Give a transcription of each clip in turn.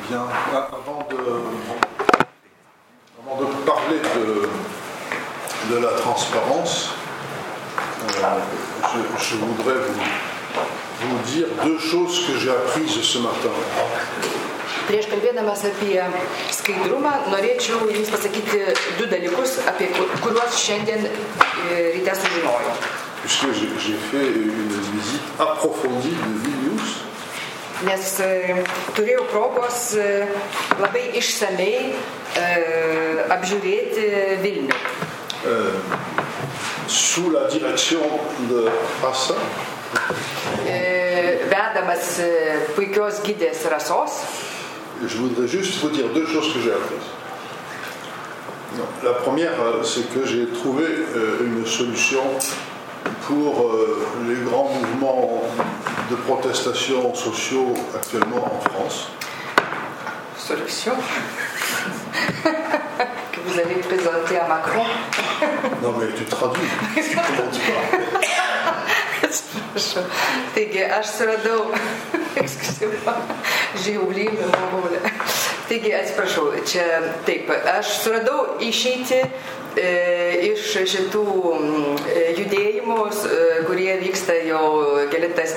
Bien, avant de parler de la transparence, je voudrais vous dire deux choses que j'ai apprises ce matin. Prieš kalbėdamas apie skaidrumą, norėčiau Jums pasakyti du dalykus, apie kuriuos šiandien ryte sužinojau. Puisque j'ai fait une visite approfondie de Vilnius. Nes turėjau progos labai išsamei apžiūrėti Vilnių. Sous la direction de Rasa. Vedamas puikios gidės Rasos. Je voudrais juste vous dire deux choses que j'ai apprises. La première, c'est que j'ai trouvé une solution pour les grands mouvements de protestation sociaux actuellement en France. Solution que vous avez présentée à Macron. Non mais tu traduis. Comment tu parles? Taigi, aš suradau, Taigi, atsiprašau, čia taip, aš suradau išeiti iš šitų judėjimų, kurie vyksta jau kelintas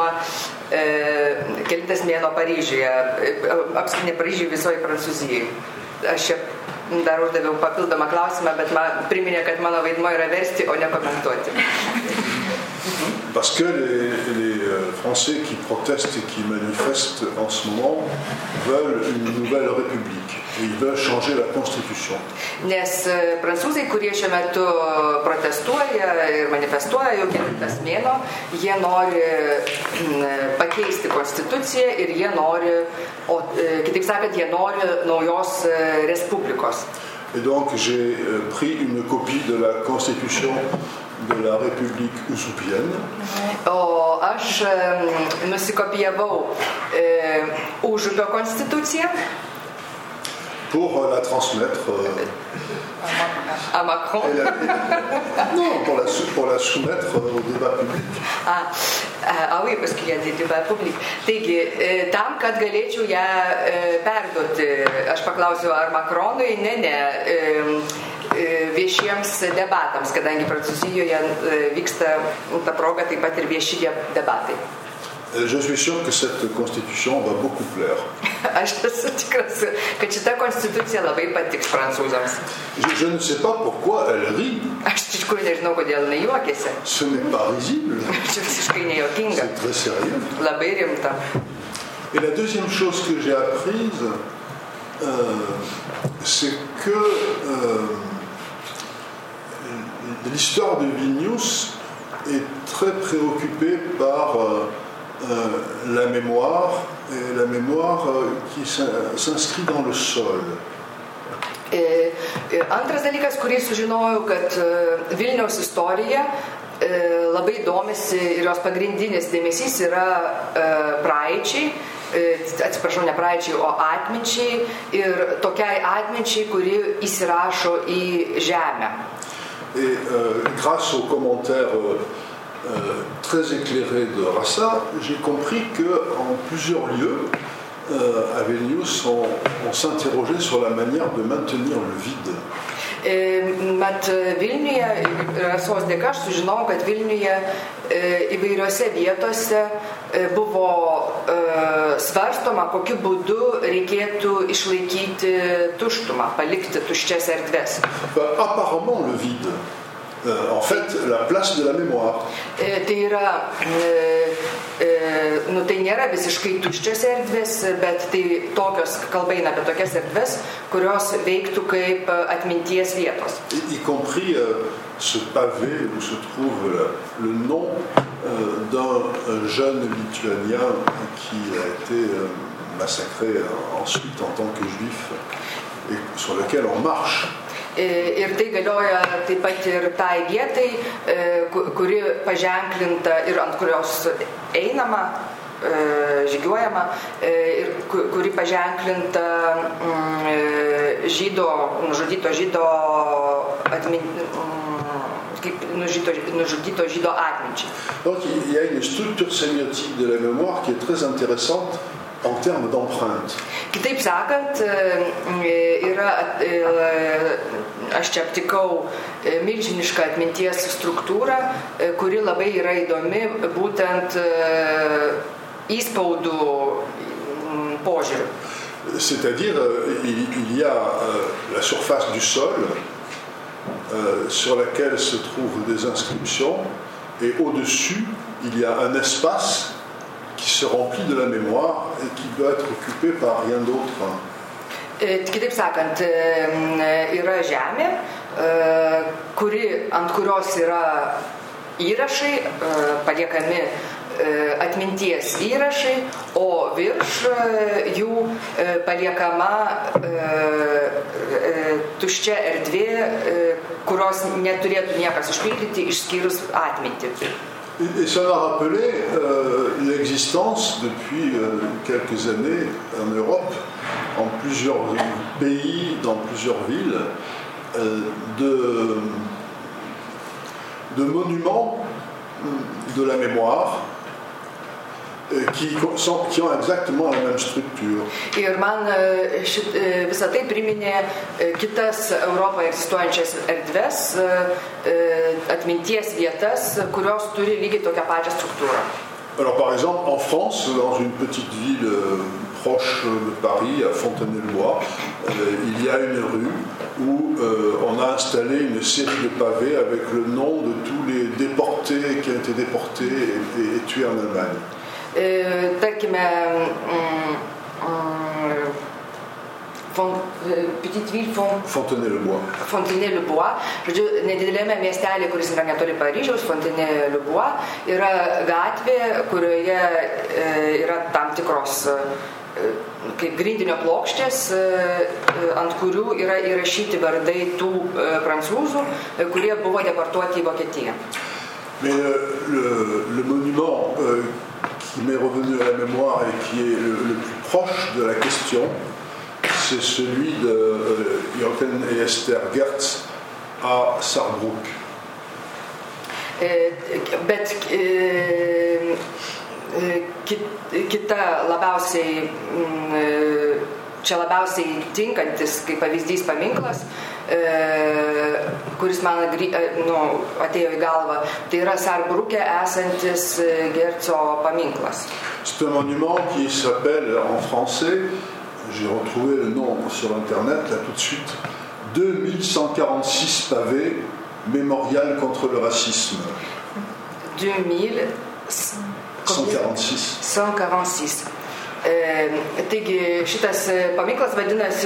mėnuo Paryžiuje, apskritai ne Paryžiuje, visoje Prancūzijoje. Aš čia dar uždaviau papildomą klausimą, bet man priminė, kad mano vaidmuo yra versti, o ne komentuoti. Parce que les Français qui protestent et qui manifestent en ce moment veulent une nouvelle république et ils veulent changer la constitution. Nes prancūzai, kurie šiuo metu protestuoja ir manifestuoja jau kelintas mėnuo, jie nori pakeisti konstituciją ir jie nori, kitaip sakant, jie nori naujos respublikos. Et donc j'ai pris une copie de la constitution de la République Usupienne. O aš nusikopijavau Užupio konstituciją. Pour la transmettre à Macron. Non, pour la soumettre au débat public. Oui, parce qu'il y a des débats publics. Taigi, tam, kad galėčiau ją perduoti, aš paklausiau, ar Macronui, viešiems debatams, kadangi Prancūzijoje vyksta ta proga taip pat ir vieši debatai. Je suis sûr que cette constitution va beaucoup plaire. Aš esu tikras, kad šita konstitucija labai patiks prancūzams. Je ne sais pas pourquoi elle rit. Aš tikrųjų nežinau, kodėl jinai juokiasi. Ce n'est pas risible. Čia visiškai nejuokinga. C'est très sérieux. Labai rimta. Et la deuxième chose que j'ai apprise, c'est que l'histoire de Vilnius est très préoccupée par la mémoire, et la mémoire qui s'inscrit dans le sol. Antras dalykas, kurį sužinojau, kad Vilniaus istorija labai domisi ir jos pagrindinis dėmesys yra praeičiai, atsiprašau, ne praeičiai, o atminčiai ir tokiai atminčiai, kuri įsirašo į žemę. Et grâce aux commentaires très éclairé de Rasa, j'ai compris qu'en plusieurs lieux, à Vilnius, on s'interrogeait sur la manière de maintenir le vide. Mat Vilniuje, Rasos dėka, aš sužinau, kad Vilniuje įvairiose vietose buvo svarstoma, kokiu būdu reikėtų išlaikyti tuštumą, palikti tuščias erdves. Apparemment le vide. En fait, la place de la mémoire. Tai yra, tai nėra visiškai tuščios erdvės, bet tai tokios, kalba eina apie tokias erdvės, kurios veiktų kaip atminties vietos. Y compris ce pavé où se trouve le nom d'un jeune lituanien qui a été massacré ensuite en tant que juif et sur lequel on marche. Ir tai galioja taip pat ir tai vietai, kuri paženklinta ir ant kurios einama, žygiuojama, ir kuri paženklinta nužudyto žydo atminčiai. Donc il y a une structure sémiotique de la mémoire qui est très intéressante en termes d'empreinte. Kitaip sakant, aš čia aptikau milžinišką atminties struktūrą, kuri labai yra įdomi būtent įspaudų požiūriu. C'est-à-dire, il y a la surface du sol sur laquelle se trouvent des inscriptions et au-dessus, il y a un espace qui se remplit de la mémoire et qui doit être occupé par rien d'autre. Kitaip sakant, yra žemė, ant kurios yra įrašai, paliekami atminties įrašai, o virš jų paliekama tuščia erdvė, kurios neturėtų niekas užpildyti išskyrus atmintį. Et ça m'a rappelé l'existence depuis quelques années en Europe, en plusieurs pays, dans plusieurs villes, de monuments de la mémoire qui ont exactement la même structure. Ir man visą tai priminė kitas Europoje egzistuojančias erdves, atminties vietas, kurios turi lygiai tokią pačią struktūrą. Alors par exemple, en France, dans une petite ville proche de Paris, à Fontenay-le-Bois, il y a une rue où on a installé une série de pavés avec le nom de tous les déportés qui ont été déportés et tués en Allemagne. Tarkime, petite ville Fontenay-le-Bois. Fontenay-le-Bois. Žodžiu, nedidelėme miestelė, kuris yra netoli Paryžiaus, Fontenay-le-Bois, yra gatvė, kurioje yra tam tikros kaip grindinio plokštės, ant kurių yra įrašyti vardai tų prancūzų, kurie buvo deportuoti į Vokietiją. Mais le monument qui m'est revenu à la mémoire et qui est le plus proche de la question, c'est celui de Jochen et Esther Gertz à Sarrebruck. Bet kita labiausiai, čia labiausiai tinkantis kaip pavyzdys paminklas, kuris man atėjo į galvą, tai yra Sarrebruke esantis Gerco paminklas. C'est un monument qui s'appelle en français, j'ai retrouvé le nom sur internet là tout de suite, 2146 pavés, mémorial contre le racisme. 2146. Taigi šitas paminklas vadinasi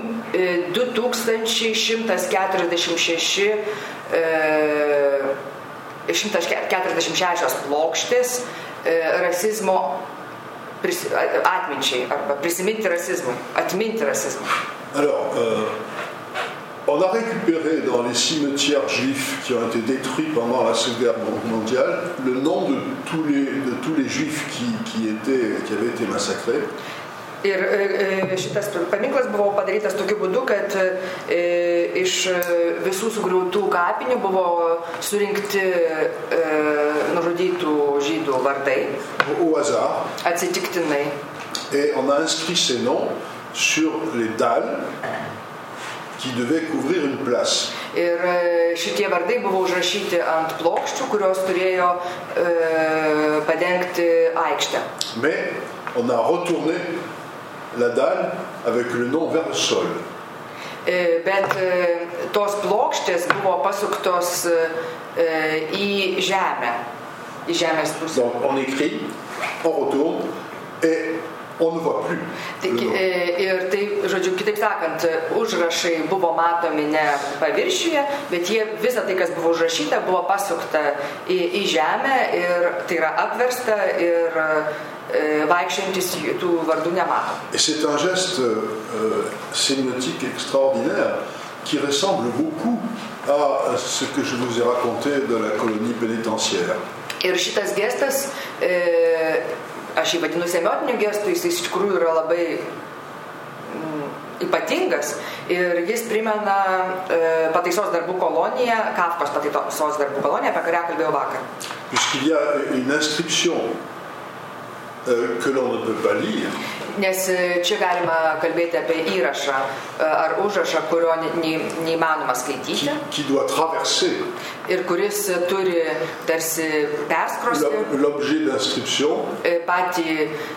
146 plokštės rasizmo atminčiai arba prisiminti rasizmui, atminti rasizmui. Alors, on a récupéré dans les cimetières juifs qui ont été détruits pendant la Seconde Guerre mondiale le nom de tous les juifs qui avaient été massacrés. Ir šitas paminklas buvo padarytas tokiu būdu, kad iš visų sugriautų kapinių buvo surinkti nužudytų žydų vardai. Au hasard. Atsitiktinai. Et on a inscrit ces noms sur les dalles qui devaient couvrir une place. Ir šitie vardai buvo užrašyti ant plokščių, kurios turėjo padengti aikštę. Mais on a retourné la dalle avec le nom vers le sol. Bet tos plokštės buvo pasuktos į žemę, į žemės pusę. Donc on écrit, on retourne et on ne voit plus. Ir tai, žodžiu, kitaip sakant, užrašai buvo matomi ne paviršiuje, bet visa tai, kas buvo užrašyta, buvo pasukta į žemę ir tai yra apversta ir vaikščiantis tų vardų nemato. Et c'est un geste sémiotique extraordinaire qui ressemble beaucoup à ce que je vous ai raconté de la colonie pénitentiaire. Ir šitas gestas, aš jį vadinu semiotiniu gestu, jis iš tikrųjų yra labai ypatingas ir jis primena pataisos darbų koloniją, Kafkos pataisos darbų koloniją, apie kurią kalbėjau vakar. Puisqu'il y a une inscription que l'on ne peut pas lire. Nes čia galima kalbėti apie įrašą ar užrašą, kurio neįmanoma skaityti. Qui doit traverser Ir kuris turi tarsi perskrosti l'objet d'inscription patį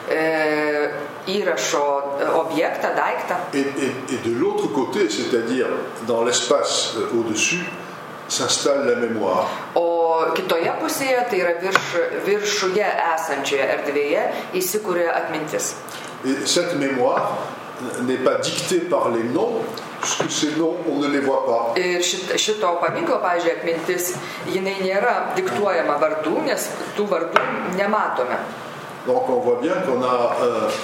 įrašo objektą, daiktą. et de l'autre côté, c'est-à-dire dans l'espace au-dessus, s'installe la mémoire. O kitoje pusėje, tai yra viršuje esančioje erdvėje, įsikūrė atmintis. Et cette mémoire n'est pas dictée par les noms, puisque ces noms, on ne les voit pas. Ir šito paminklo, pavyzdžiui, atmintis, jinai nėra diktuojama vardų, nes tų vardų nematome. Donc on voit bien qu'on a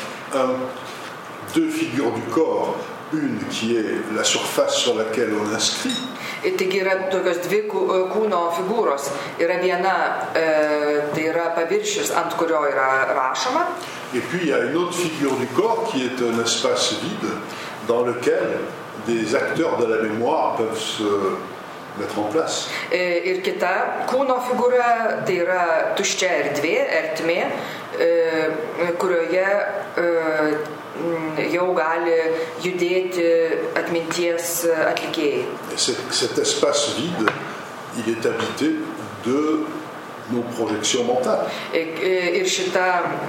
deux figures du corps, une qui est la surface sur laquelle on inscrit. Taigi yra tokios dvi kūno figūros. Yra viena, tai yra paviršius, ant kurio yra rašoma. Et puis il y a une autre figure du corps qui est un espace vide dans lequel des acteurs de la mémoire peuvent se mettre en place. Ir kita kūno figūra, tai yra tuščia ertmė, kurioje jau gali judėti atminties atlikėjai. Cet espace vide, il est habité de nos projections mentales. Ir šita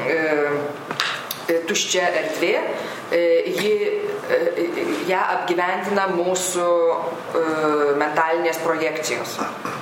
tuščia erdvė, ją apgyvendina mūsų mentalinės projekcijos.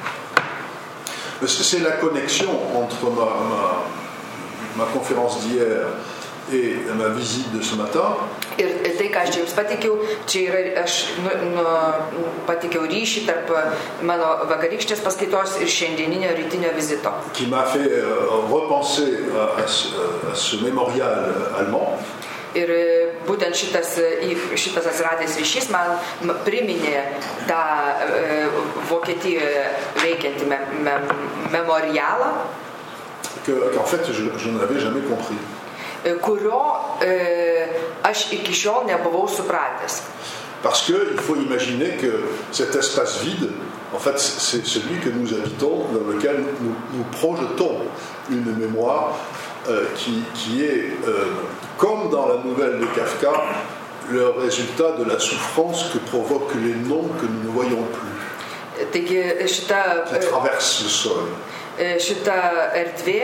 C'est la connexion entre ma conférence d'hier et ma visite de ce matin. Ir tai, ką aš jums pateikiau, čia yra, aš pateikiau ryšį tarp mano vakarykštės paskaitos ir šiandieninio rytinio vizito. Qui m'a fait repenser à ce mémorial allemand. Ir būtent šitas atsiradęs ryšys man priminė tą Vokietijoje veikiantį memorialą, qu'en fait je n'avais jamais compris. Kurio aš iki šiol nebuvau supratęs. Parce qu'il faut imaginer que cet espace vide, en fait, c'est celui que nous habitons, dans lequel nous projetons une mémoire qui est, comme dans la nouvelle de Kafka, le résultat de la souffrance que provoquent les noms que nous ne voyons plus, qui traversent le sol. Šita erdvė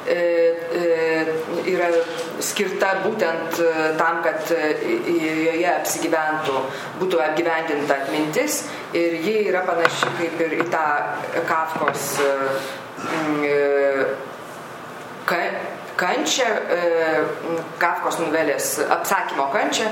yra skirta būtent tam, kad joje būtų apgyvendinta atmintis, ir ji yra panaši kaip ir į tą Kafkos kančią, Kafkos novelės apsakymo kančią,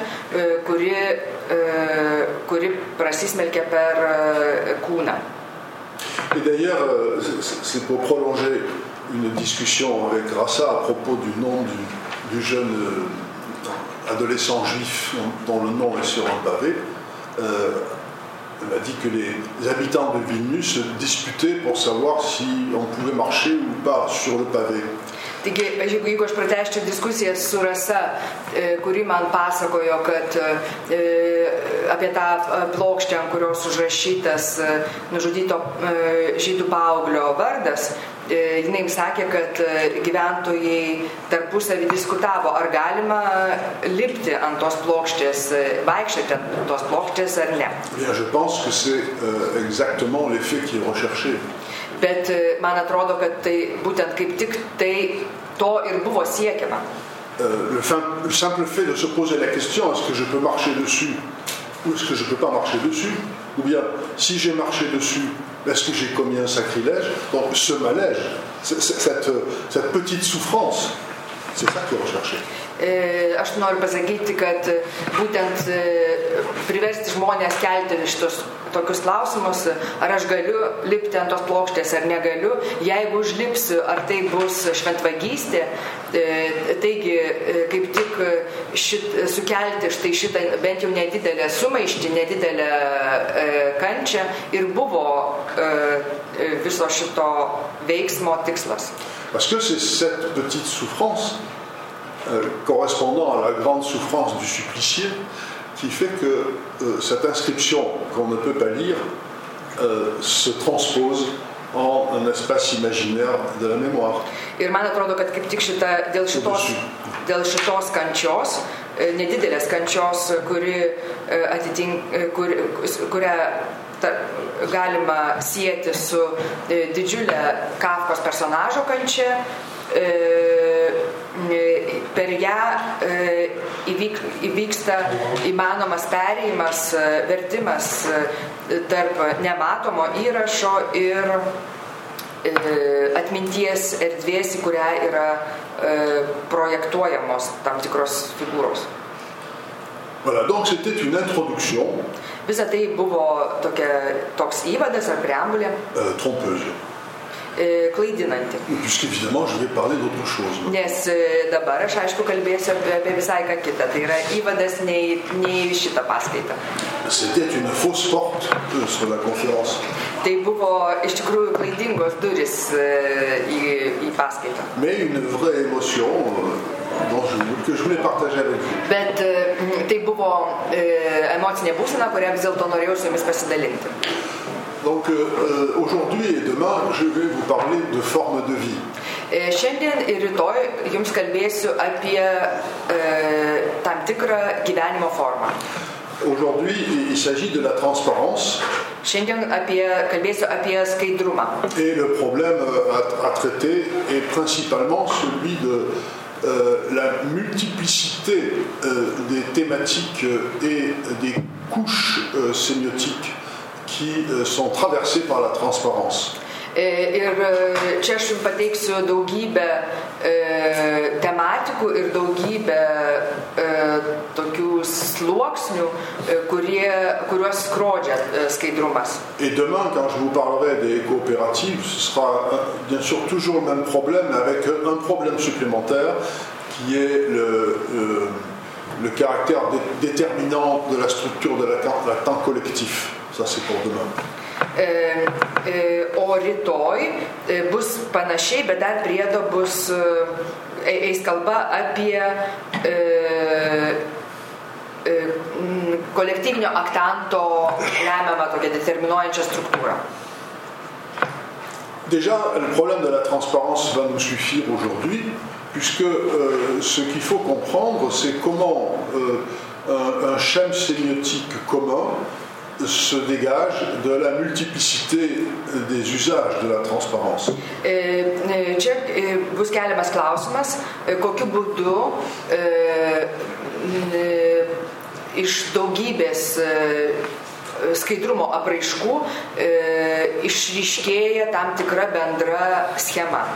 kuri prasismelkia per kūną. Et d'ailleurs, c'est pour prolonger une discussion avec Rassa à propos du nom du jeune adolescent juif dont le nom est sur un pavé. Elle m'a dit que les habitants de Vilnius se disputaient pour savoir si on pouvait marcher ou pas sur le pavé. Taigi, jeigu aš pratęsčiau diskusiją su Rasa, kuri man pasakojo, kad apie tą plokštę, ant kurios užrašytas nužudyto žydų paauglio vardas, jinai sakė, kad gyventojai tarpusavį diskutavo, ar galima lipti ant tos plokštės, vaikščioti ant tos plokštės ar ne. Bien, je pense que c'est exactement l'effet qui est recherché. Bet man atrodo, kad tai būtent kaip tik tai to ir buvo siekiama. Le simple fait de se poser la question, est-ce que je peux marcher dessus ou est-ce que je ne peux pas marcher dessus, ou bien si j'ai marché dessus, est-ce que j'ai commis un sacrilège? Donc ce malaise, cette petite souffrance, c'est ça qui est recherché. Aš noriu pasakyti, kad būtent priversti žmonės kelti šitos tokius klausimus, ar aš galiu lipti ant tos plokštės ar negaliu, jeigu užlipsiu, ar tai bus šventvagystė, taigi kaip tik sukelti štai šitą bent jau nedidelę sumaištį, nedidelę kančią ir buvo viso šito veiksmo tikslas. Parce que c'est cette petite souffrance correspondant à la grande souffrance du supplicié qui fait que cette inscription qu'on ne peut pas lire se transpose en un espace imaginaire de la mémoire. Ir man atrodo, kad kaip tik dėl šitos kančios, nedidelės kančios, kurią galima sieti su didžiulė Kafkos personažo kančia, per ją įvyksta įmanomas perėjimas, vertimas tarp nematomo įrašo ir atminties erdvės, į kurią yra projektuojamos tam tikros figūros. Voilà, donc c'était une introduction. Visa tai buvo toks įvadas ar preambulė. Trompeuse. Klaidinanti. Puisqu'évidemment, je vais parler d'autre chose. Nes dabar aš aišku kalbėsiu apie visai ką kitą. Tai yra įvadas nei šitą paskaitą. C'était une fausse porte sur la conférence. Tai buvo iš tikrųjų klaidingos durys į paskaitą. Mais une vraie émotion que je voulais partager avec vous. Bet tai buvo emocinė būsena, kurią vis dėlto norėjau su jumis pasidalinti. Donc aujourd'hui et demain, je vais vous parler de forme de vie. Šiandien ir rytoj jums kalbėsiu apie tam tikrą gyvenimo formą. Aujourd'hui, il s'agit de la transparence. Šiandien kalbėsiu apie skaidrumą. Et le problème à traiter est principalement celui de la multiplicité des thématiques et des couches sémiotiques qui sont traversées par la transparence. Ir čia aš jums pateiksiu daugybę tematikų ir daugybę tokių sluoksnių, kuriuos skrodžia skaidrumas. Et demain, quand je vous parlerai des coopératives, ce sera bien sûr toujours le même problème, avec un problème supplémentaire qui est le caractère déterminant de la structure de la temps collectif. Ça, c'est pour demain. O rytoj bus panašiai, bet dar priedo eis kalba apie kolektyvinio aktanto lemiamą tokią determinuojančią struktūrą. Déjà, le problème de la transparence va nous suffire aujourd'hui, puisque ce qu'il faut comprendre, c'est comment un schème sémiotique commun se dégage de la multiplicité des usages de la transparence. Čia bus keliamas klausimas, kokiu būdu iš daugybės skaidrumo apraiškų išryškėja tam tikra bendra schema.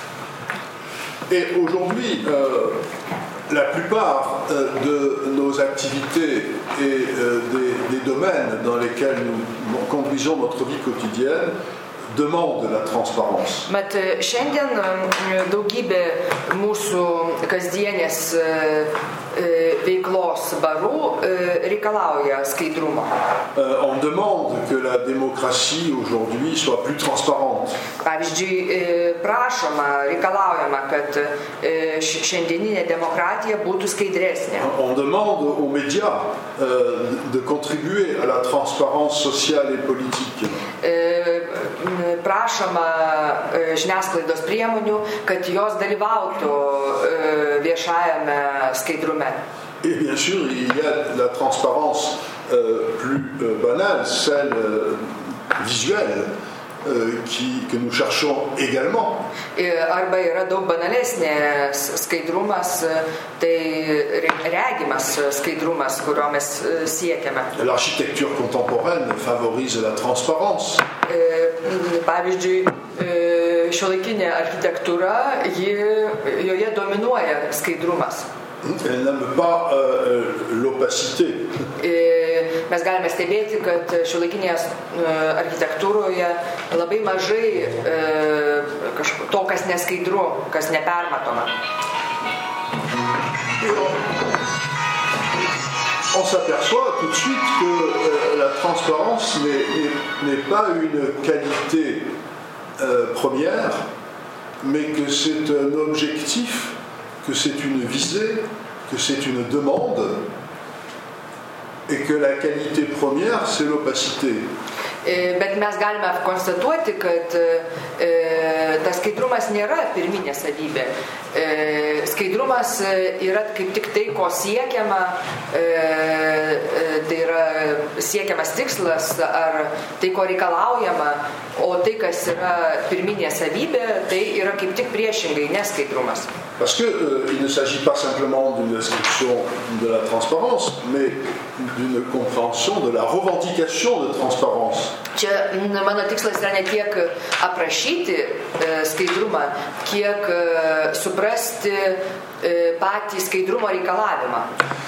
Et aujourd'hui, la plupart de nos activités et des domaines dans lesquels nous conduisons notre vie quotidienne demandent la transparence. Mat šiandien daugybė mūsų kasdienės veiklos barų reikalauja skaidrumo. On demande que la démocratie aujourd'hui soit plus transparente. Pavyzdžiui, prašoma, reikalaujama, kad šiandieninė demokratija būtų skaidresnė. On demande aux médias de contribuer à la transparence sociale et politique. Prašoma žiniasklaidos priemonių, kad jos dalyvautų viešajame skaidrume. Et bien sûr, il y a la transparence plus banale, celle visuelle, que nous cherchons également. Arba yra daug banalesnės skaidrumas, tai regimas skaidrumas, kurio mes siekiame. L'architecture contemporaine favorise la transparence. Pavyzdžiui, šiuolaikinė architektūra, joje dominuoja skaidrumas. Elle n'aime pas l'opacité. Mes galime stebėti, kad šiuolaikinėje architektūroje labai mažai to, kas neskaidru, kas nepermatoma. On s'aperçoit tout de suite que la transparence n'est pas une qualité première, mais que c'est un objectif, que c'est une visée, que c'est une demande, et que la qualité première, c'est l'opacité. Bet mes galime konstatuoti, kad tas skaidrumas nėra pirminė savybė. Skaidrumas yra kaip tik tai, ko siekiama, tai yra siekiamas tikslas ar tai, ko reikalaujama, o tai, kas yra pirminė savybė, tai yra kaip tik priešingai, neskaidrumas. Parce qu'il ne s'agit pas simplement d'une description de la transparence, mais d'une compréhension de la revendication de transparence. Čia mano tikslas yra ne tiek aprašyti skaidrumą, kiek suprasti patį skaidrumo reikalavimą.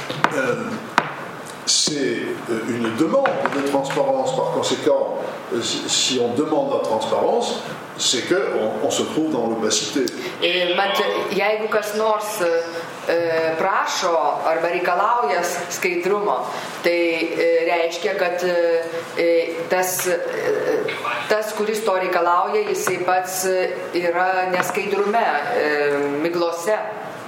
C'est une demande de transparence. Par conséquent, si on demande la transparence, c'est qu'on se trouve dans l'opacité. Mat, jeigu kas nors prašo arba reikalauja skaidrumo, tai reiškia, kad tas, kuris to reikalauja, jisai pats yra neskaidrume, miglose.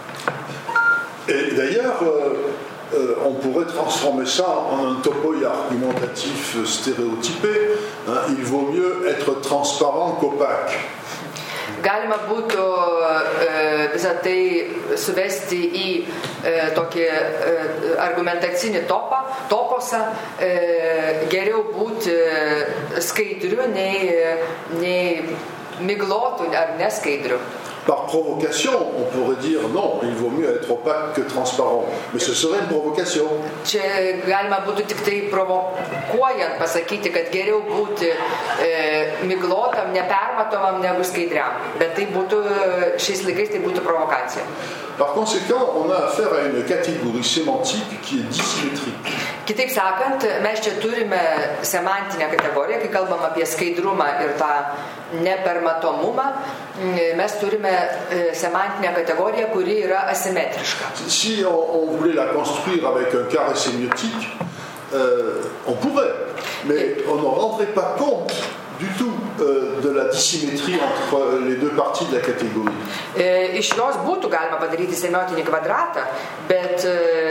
Et d'ailleurs, on pourrait transformer ça en un topo argumentatif stéréotypé. Il vaut mieux être transparent qu'opaque. Galima būtų visą tai suvesti į tokį argumentacinį toposą, geriau būti skaidriu nei miglotų ar neskaidriu. Par provocation, on pourrait dire non, il vaut mieux être opaque que transparent. Mais ce serait une provocation. Čia galima būtų tik tai provokuojant pasakyti, kad geriau būti miglotam, nepermatomam negu skaidriam. Bet tai būtų, šiais laikais tai būtų provokacija. Par conséquent, on a affaire à une catégorie sémantique qui est dissymétrique. Kitaip sakant, mes čia turime semantinę kategoriją, kai kalbam apie skaidrumą ir tą nepermatomumą, mes turime semantinę kategoriją, kuri yra asimetriška. Si on voulait la construire avec un carré sémiotique, on pourrait, mais on ne rendrait pas compte du tout de la dissymétrie entre les deux parties de la catégorie. Iš jos būtų galima padaryti semiotinį kvadratą, bet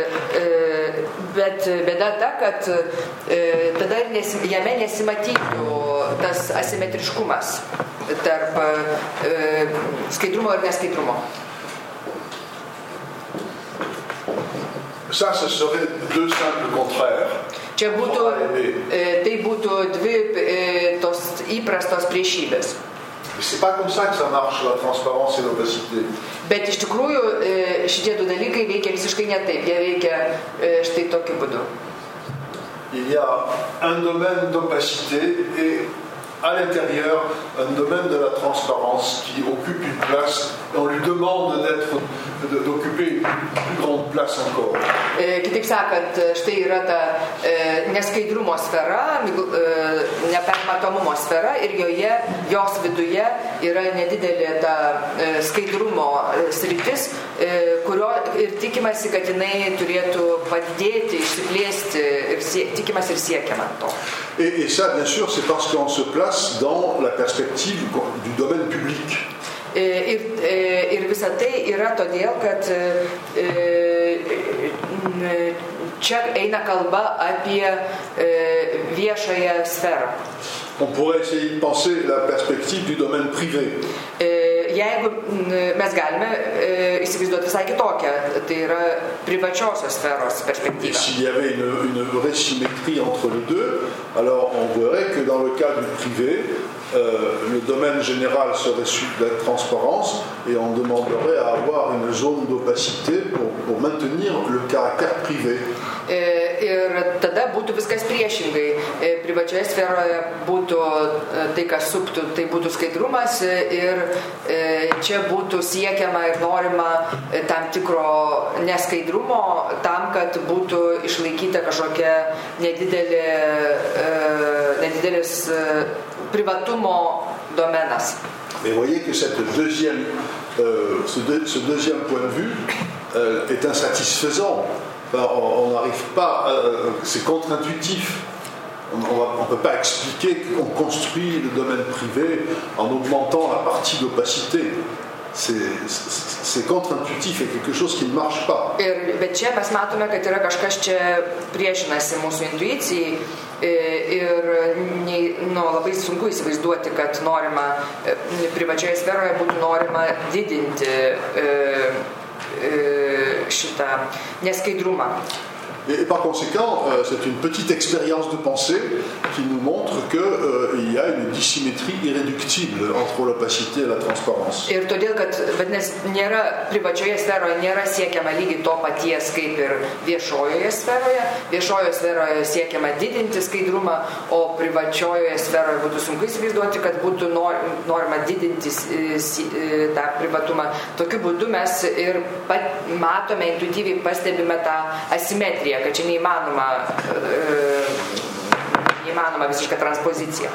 bėda ta, kad tada jame nesimatytų tas asimetriškumas tarp skaidrumo ir neskaidrumo. Ça, ce serait deux simples contraires. Čia būtų, tai būtų dvi tos įprastos priešybės. C'est pas comme ça que ça marche, la transparence et l'opacité. Bet iš tikrųjų šitie du dalykai veikia visiškai ne taip, jie veikia štai tokiu būdu. Il y a un domaine d'opacité et à l'intérieur un domaine de la transparence qui occupe une place et on lui demande d'occuper une plus grande place encore. Kitaip sakant, štai yra ta neskaidrumo sfera, nepermatomumo sfera ir jos viduje yra nedidelė ta skaidrumo sritis, kurio ir tikimasi, kad jinai turėtų padidėti, išsiplėsti ir tikimasi ir siekiama to. Et ça, bien sûr, c'est parce qu'on se place dans la perspective du domaine public. Ir visa tai yra todėl, kad čia eina kalba apie viešąją sferą. On pourrait essayer de penser la perspective du domaine privé. Jeigu mes galime įsivaizduoti visai kitokią, tai yra privačiosios sferos perspektyva. S'il y avait une résymétrie entre les deux, alors on verrait que dans le cas du privé, le domaine général serait celui de la transparence et on demanderait à avoir une zone d'opacité pour maintenir le caractère privé. Ir tada būtų viskas priešingai. Privačioje sferoje būtų tai, kas suptų, tai būtų skaidrumas ir čia būtų siekiama ir norima tam tikro neskaidrumo tam, kad būtų išlaikyta kažkokia nedidelis privatumo domenas. Mais voyez que ce deuxième point de vue est insatisfaisant. On n'arrive pas, c'est contre-intuitif. On ne peut pas expliquer qu'on construit le domaine privé en augmentant la partie d'opacité. c'est contre-intuitif et quelque chose qui ne marche pas. Bet čia mes matome, kad yra kažkas čia priešinasi mūsų intuicijai ir labai sunku įsivaizduoti, kad norima privačioje sferoje būtų norima didinti šitą neskaidrumą. Et par conséquent, c'est une petite expérience de pensée qui nous montre qu'il y a une dissymétrie irréductible entre l'opacité et la transparence. Ir todėl, kad nėra privačioje sferoje nėra siekiama lygiai to paties kaip ir viešojoje sferoje. Viešojoje sferoje siekiama didinti skaidrumą, o privačiojoje sferoje būtų sunku įsivaizduoti, kad būtų norima didinti tą privatumą. Tokiu būdu mes ir matome, intuityviai pastebime tą asimetriją, kad čia neįmanoma visiška transpozicija.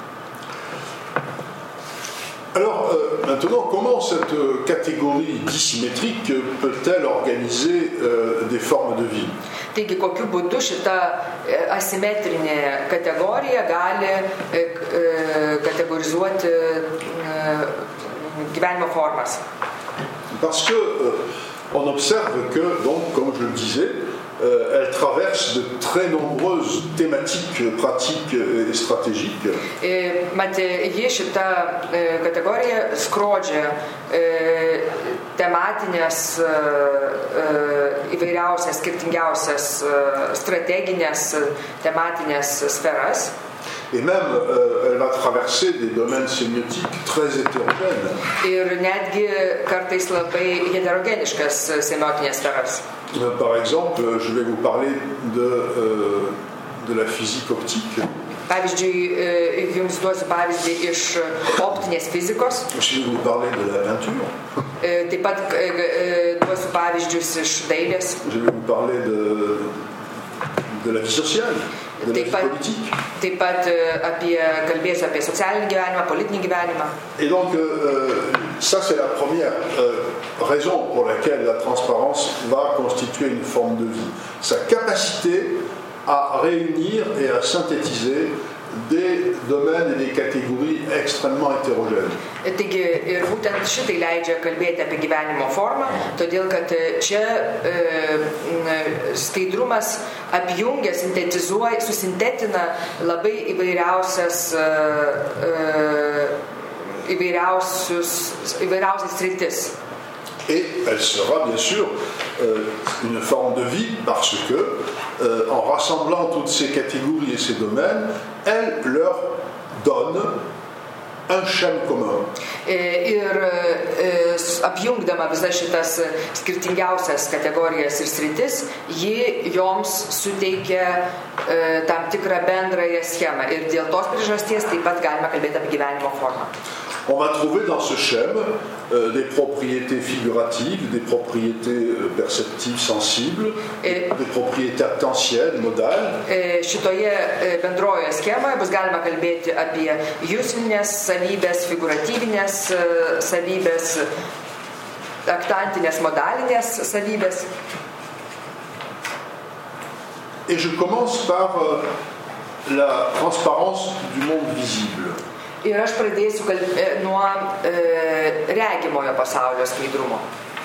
Alors, maintenant, comment cette catégorie dissymétrique peut-elle organiser des formes de vie? Taigi, kokiu būdu šita asimetrinė kategorija gali kategorizuoti gyvenimo formas? Parce que on observe que, donc, comme je le disais, elle traverse de très nombreuses thématiques pratiques et stratégiques. Ji šita kategorija skrodžia tematinės įvairiausias, skirtingiausias strateginės tematinės sferas. Et même, elle va traverser des domaines sémiotiques très hétérogènes. Ir netgi kartais labai heterogeniškas semiotinės sferas. Par exemple, je vais vous parler de la physique optique. Pavyzdžiui, jums duosiu pavyzdį iš optinės fizikos. Je vais vous parler de la peinture. Taip pat duosiu pavyzdžius iš dailės. Je vais vous parler de la vie sociale. Taip pat kalbėsiu apie socialinį gyvenimą, politinį gyvenimą. Et donc, ça c'est la première raison pour laquelle la transparence va constituer une forme de vie. Sa capacité à réunir et à synthétiser des domaines et des catégories extrêmement hétérogènes. Taigi, ir būtent šitai leidžia kalbėti apie gyvenimo formą, todėl kad čia skaidrumas apjungia, sintetizuoja, susintetina labai įvairiausias sritis. Et elle sera bien sûr une forme de vie parce que, en rassemblant toutes ces catégories et ces domaines, elle leur donne un schème commun. Ir apjungdama visas šitas skirtingiausias kategorijas ir sritis, ji joms suteikia tam tikrą bendrąją schemą. Ir dėl tos priežasties taip pat galime kalbėti apie gyvenimo formą. On va trouver dans ce schème des propriétés figuratives, des propriétés perceptives sensibles, des propriétés attentielles, modales. Šitoje bendrojoje schemoje bus galima kalbėti apie juslinės savybės, figuratyvinės savybės, aktantinės, modalinės savybės. Et je commence par la transparence du monde visible. Ir aš pradėsiu nuo regimojo pasaulio skaidrumo.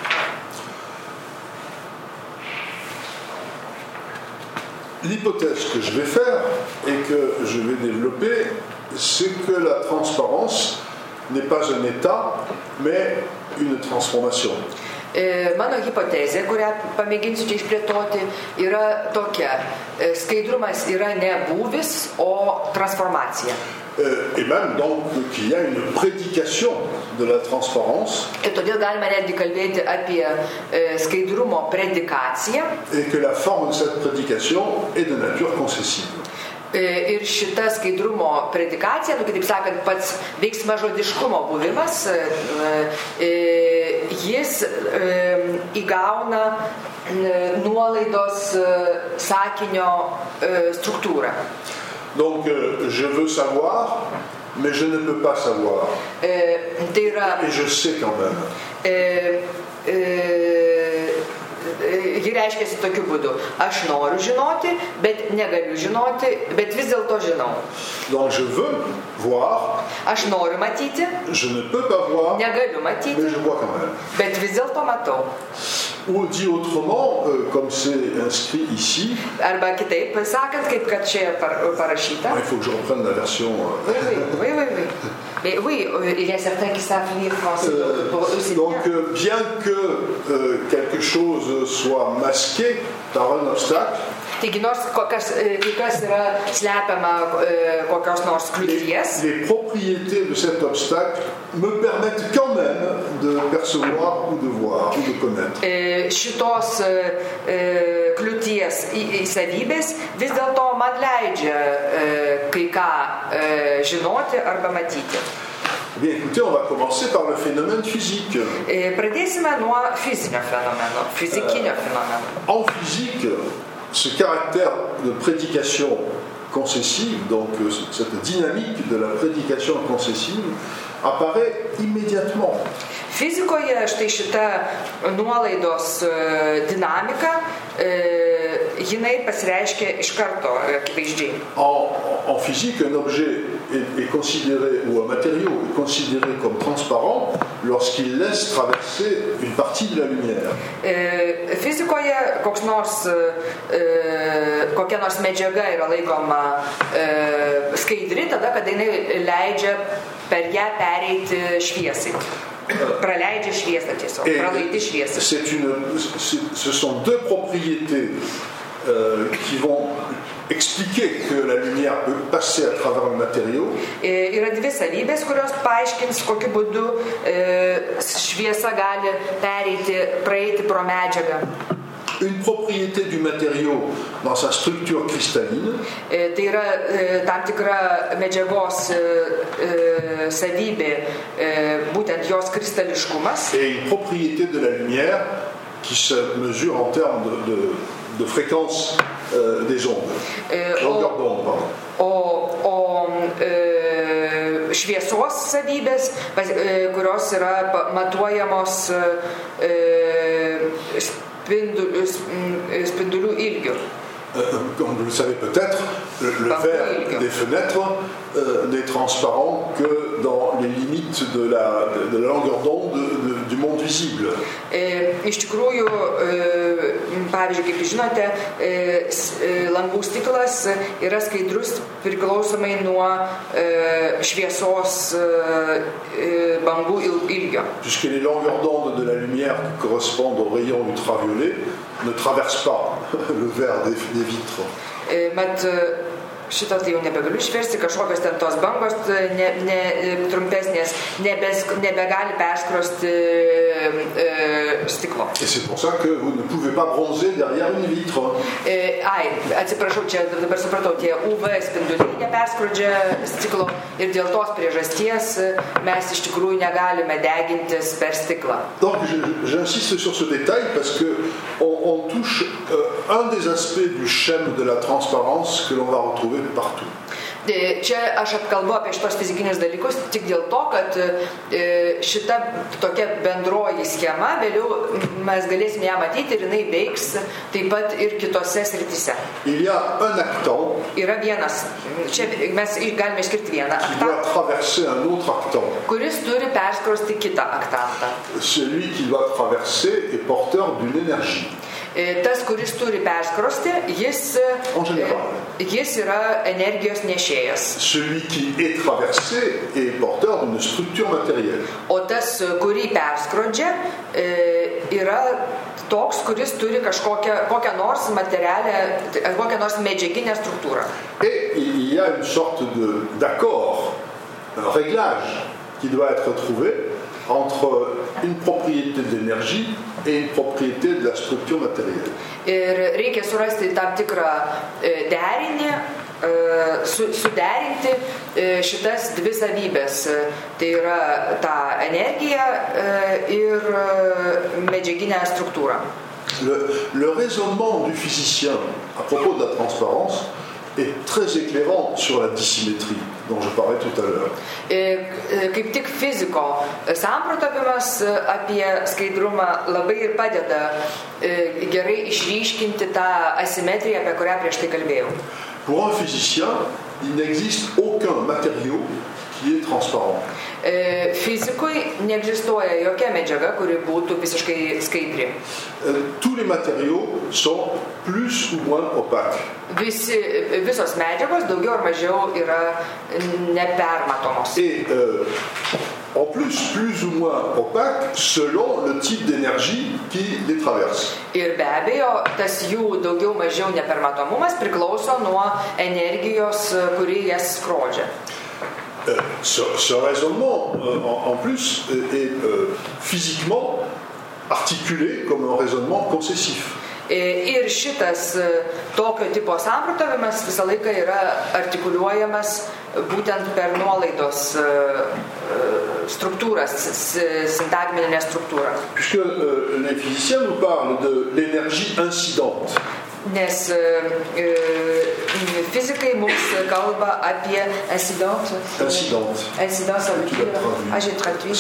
L'hypothèse que je vais faire et que je vais développer, c'est que la transparence n'est pas un état, mais une transformation. Mano hipotezė, kurią pamėginsiu čia išplėtoti, yra tokia. Skaidrumas yra ne būvis, o transformacija. Et même donc qu'il y a une prédication de la transparence. Et todėl galime netgi kalbėti apie skaidrumo predikaciją. Et que la forme de cette prédication est de nature concessible. Ir šita skaidrumo predikacija, kitaip sakant, pats veiksmažodiškumo buvimas, jis įgauna nuolaidos sakinio struktūrą. Donc, je veux savoir, mais je ne peux pas savoir. Et je sais quand même. ji reiškiasi tokiu būdu. Aš noriu žinoti, bet negaliu žinoti, bet vis dėlto žinau. Donc je veux voir, Aš noriu matyti, je ne peux pas voir, negaliu matyti, mais je vois quand même. bet vis dėlto matau. Ou dit autrement, comme c'est inscrit ici, Arba kitaip sakant, kaip kad čia parašyta. il faut que je reprenne la version. Oui. Mais oui, il y a certains qui savent lire français. Donc bien que quelque chose soit masqué par un obstacle, Taigi nors kai kas yra slepiama kokios nors kliūties, les propriétés de cet obstacle me permettent quand même de percevoir ou de voir ou de connaître. Šitos kliūties savybės vis dėlto man leidžia kai ką žinoti arba matyti. Bien, écoutez, on va commencer par le phénomène physique. Pradėsime nuo fizinio fenomeno, fizikinio fenomeno. En physique, ce caractère de prédication concessive, donc cette dynamique de la prédication concessive, apparaît immédiatement. Fizikoje štai šita nuolaidos dinamika, jinai pasireiškia iš karto akivaizdžiai. En physique, un objet est considéré, ou un matériau est considéré comme transparent lorsqu'il laisse traverser une partie de la lumière. Fizikoje kokia nors medžiaga yra laikoma skaidri tada, kada jinai leidžia per ją pereiti šviesai. Praleidžia šviesą tiesiog, pralaidi šviesą. Ce sont deux propriétés qui vont expliquer que la lumière peut passer à travers le matériau. Yra dvi savybės, kurios paaiškins, kokiu būdu šviesa gali praeiti pro medžiagą. Une propriété du matériau dans sa structure cristalline. Tai yra tam tikra medžiagos savybė, būtent jos kristališkumas. Et une propriété de la lumière qui se mesure en termes de fréquence des ondes. Longueur d'onde, pardon. Šviesos savybės, kurios yra matuojamos spindulių ilgiu. Comme vous le savez peut-être, le verre des fenêtres n'est transparent que dans les limites de la longueur d'onde du monde visible. Iš tikrųjų, pavyzdžiui, kaip žinote, langų stiklas yra skaidrus priklausomai nuo šviesos bangų ilgio. Puisque les longueurs d'onde de la lumière qui correspondent aux rayons ultraviolets ne traversent pas le verre des vitres. Mat šito tai jau nebegaliu išversti, kažkokios ten tos bangos trumpesnės nebegali perskrosti stiklo. Et c'est pour ça que vous ne pouvez pas bronzer derrière une vitre. Atsiprašau, čia dabar supratau, tie UV spinduliai neperskrodžia stiklo ir dėl tos priežasties mes iš tikrųjų negalime degintis per stiklą. Donc j'insiste sur ce détail parce que on touche un des aspects du schème de la transparence que l'on va retrouver partout. Čia aš apkalbu apie šitos fizikinius dalykus tik dėl to, kad šita tokia bendroji schema, vėliau mes galėsime ją matyti ir jinai veiks taip pat ir kitose srityse. Il y a un actant. Yra vienas, čia mes galime išskirti vieną aktantą, kuris turi perskrosti kitą aktantą. Celui qui doit traverser est porteur d'une énergie. Tas, kuris turi perskrosti, jis yra energijos nešėjas. Celui qui est traversé est porteur d'une structure matérielle. O tas, kurį perskrodžia, yra toks, kuris turi kokią nors materialę, kokią nors medžiaginę struktūrą. Et il y a une sorte d'accord, un réglage qui doit être trouvé entre une propriété de l'énergie et une propriété de la structure matérielle. Ir reikia surasti tam tikrą derinį, suderinti šitas dvi savybės. Tai yra ta energija ir medžiaginė struktūra. Le raisonnement du physicien à propos de la transparence est très éclairant sur la dissymétrie dont je parlais tout à l'heure. Kaip tik fiziko samprotavimas apie skaidrumą labai ir padeda gerai išryškinti tą asimetriją, apie kurią prieš tai kalbėjau. Pour un physicien, il n'existe aucun matériau qui est transparent. Fizikui neegzistuoja jokia medžiaga, kuri būtų visiškai skaidri. Tous les matériaux sont plus ou moins opaques. Visos medžiagos daugiau ar mažiau yra nepermatomos. Et en plus ou moins opaques selon le type d'énergie qui les traverse. Ir be abejo, tas jų daugiau mažiau nepermatomumas priklauso nuo energijos, kuri jas skrodžia. Ce raisonnement, en plus, est physiquement articulé comme un raisonnement concessif. Ir šitas tokio tipo samprotavimas visą laiką yra artikuliuojamas būtent per nuolaidos struktūras, sintagminę struktūrą. Puisque les physiciens nous parlent de l'énergie incidente. Nes fizikai mums kalba apie incident. Incident, ça veut dire. J'ai traduit.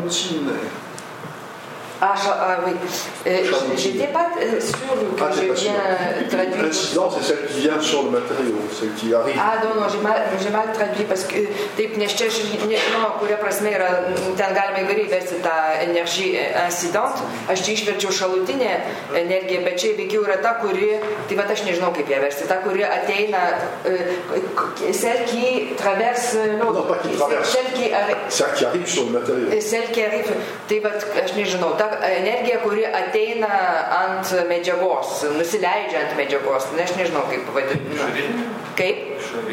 Oui. J'étais pas sûre que j'ai bien traduit. L'incident, c'est celle qui vient sur le matériau, celle qui arrive. Non, j'ai mal traduit, parce que taip, nes čia aš nežinau, kuria prasme yra, ten galima įvairiai versti tą energiją incident. Aš čia išverčiau šalutinę energiją, bet čia veikiau yra ta, kuri, tai vat aš nežinau kaip ją versti, ta, kuri ateina, celle qui traverse l'autre. Non, pas qui traverse. Celle qui arrive sur le matériau. Celle qui arrive, tai vat aš nežinau, ta energija, kuri ateina ant medžiagos, nusileidžia ant medžiagos. Aš nežinau, kaip pavadinti. Kaip?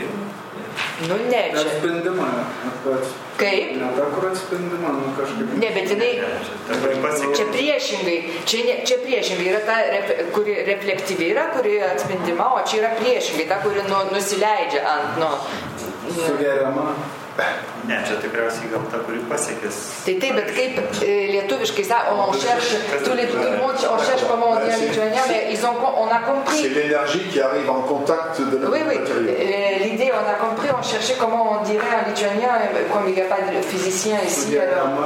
Nu, ne, čia. Atspindima. Kaip? Ne ta, kur atspindima, kažkaip. Ne, bet jinai. Čia priešingai. Čia priešingai yra ta, kuri reflektyvi yra, kuri atspindima, o čia yra priešingai, ta, kuri nusileidžia ant, Sugeriama. Ne, čia tikriausiai gal ta, kuri pasiekės. Tai taip, bet kaip lietuviškai on cherche, on cherche comment on dit en lituanien, mais on a compris. C'est l'énergie qui arrive en contact de la matériau. L'idée, on a compris, on cherchait comment on dirait en lituanien, comme il n'y a pas de physicien ici.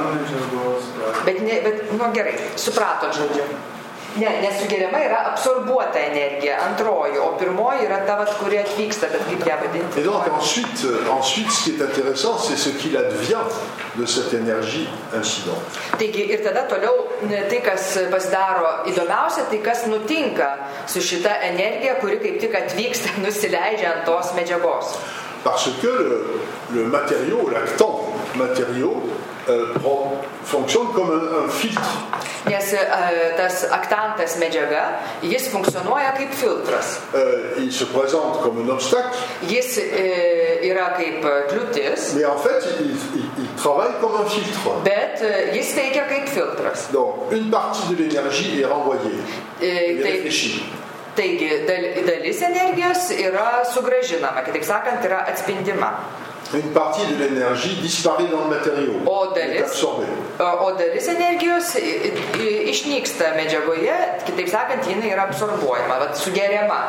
Bet gerai, supratot žodžiu. Ne, nesugeriama yra absorbuota energija, antroji, o pirmoji yra ta, kuri atvyksta, bet kaip ją vadinti. Et donc ensuite, ce qui est intéressant, c'est ce qu'il advient de cette énergie incidente. Taigi ir tada toliau tai, kas pasidaro įdomiausia, tai kas nutinka su šita energija, kuri kaip tik atvyksta, nusileidžia ant tos medžiagos. Parce que le matériau, l'actant matériau, fonctionne comme un filtre. Nes tas aktantas medžiaga, jis funkcionuoja kaip filtras. Il se présente comme un obstacle. Jis yra kaip kliūtis. Mais en fait, il travaille comme un filtre. Bet jis veikia kaip filtras. Donc, une partie de l'énergie est renvoyée. Elle est réfléchie. Taigi, dalis energijos yra sugrąžinama, kitaip sakant, yra atspindima. Une partie de l'énergie disparaît dans le matériau, est absorbée. O dalis energijos išnyksta medžiagoje, kitaip sakant, jinai yra absorbuojama, sugeriama.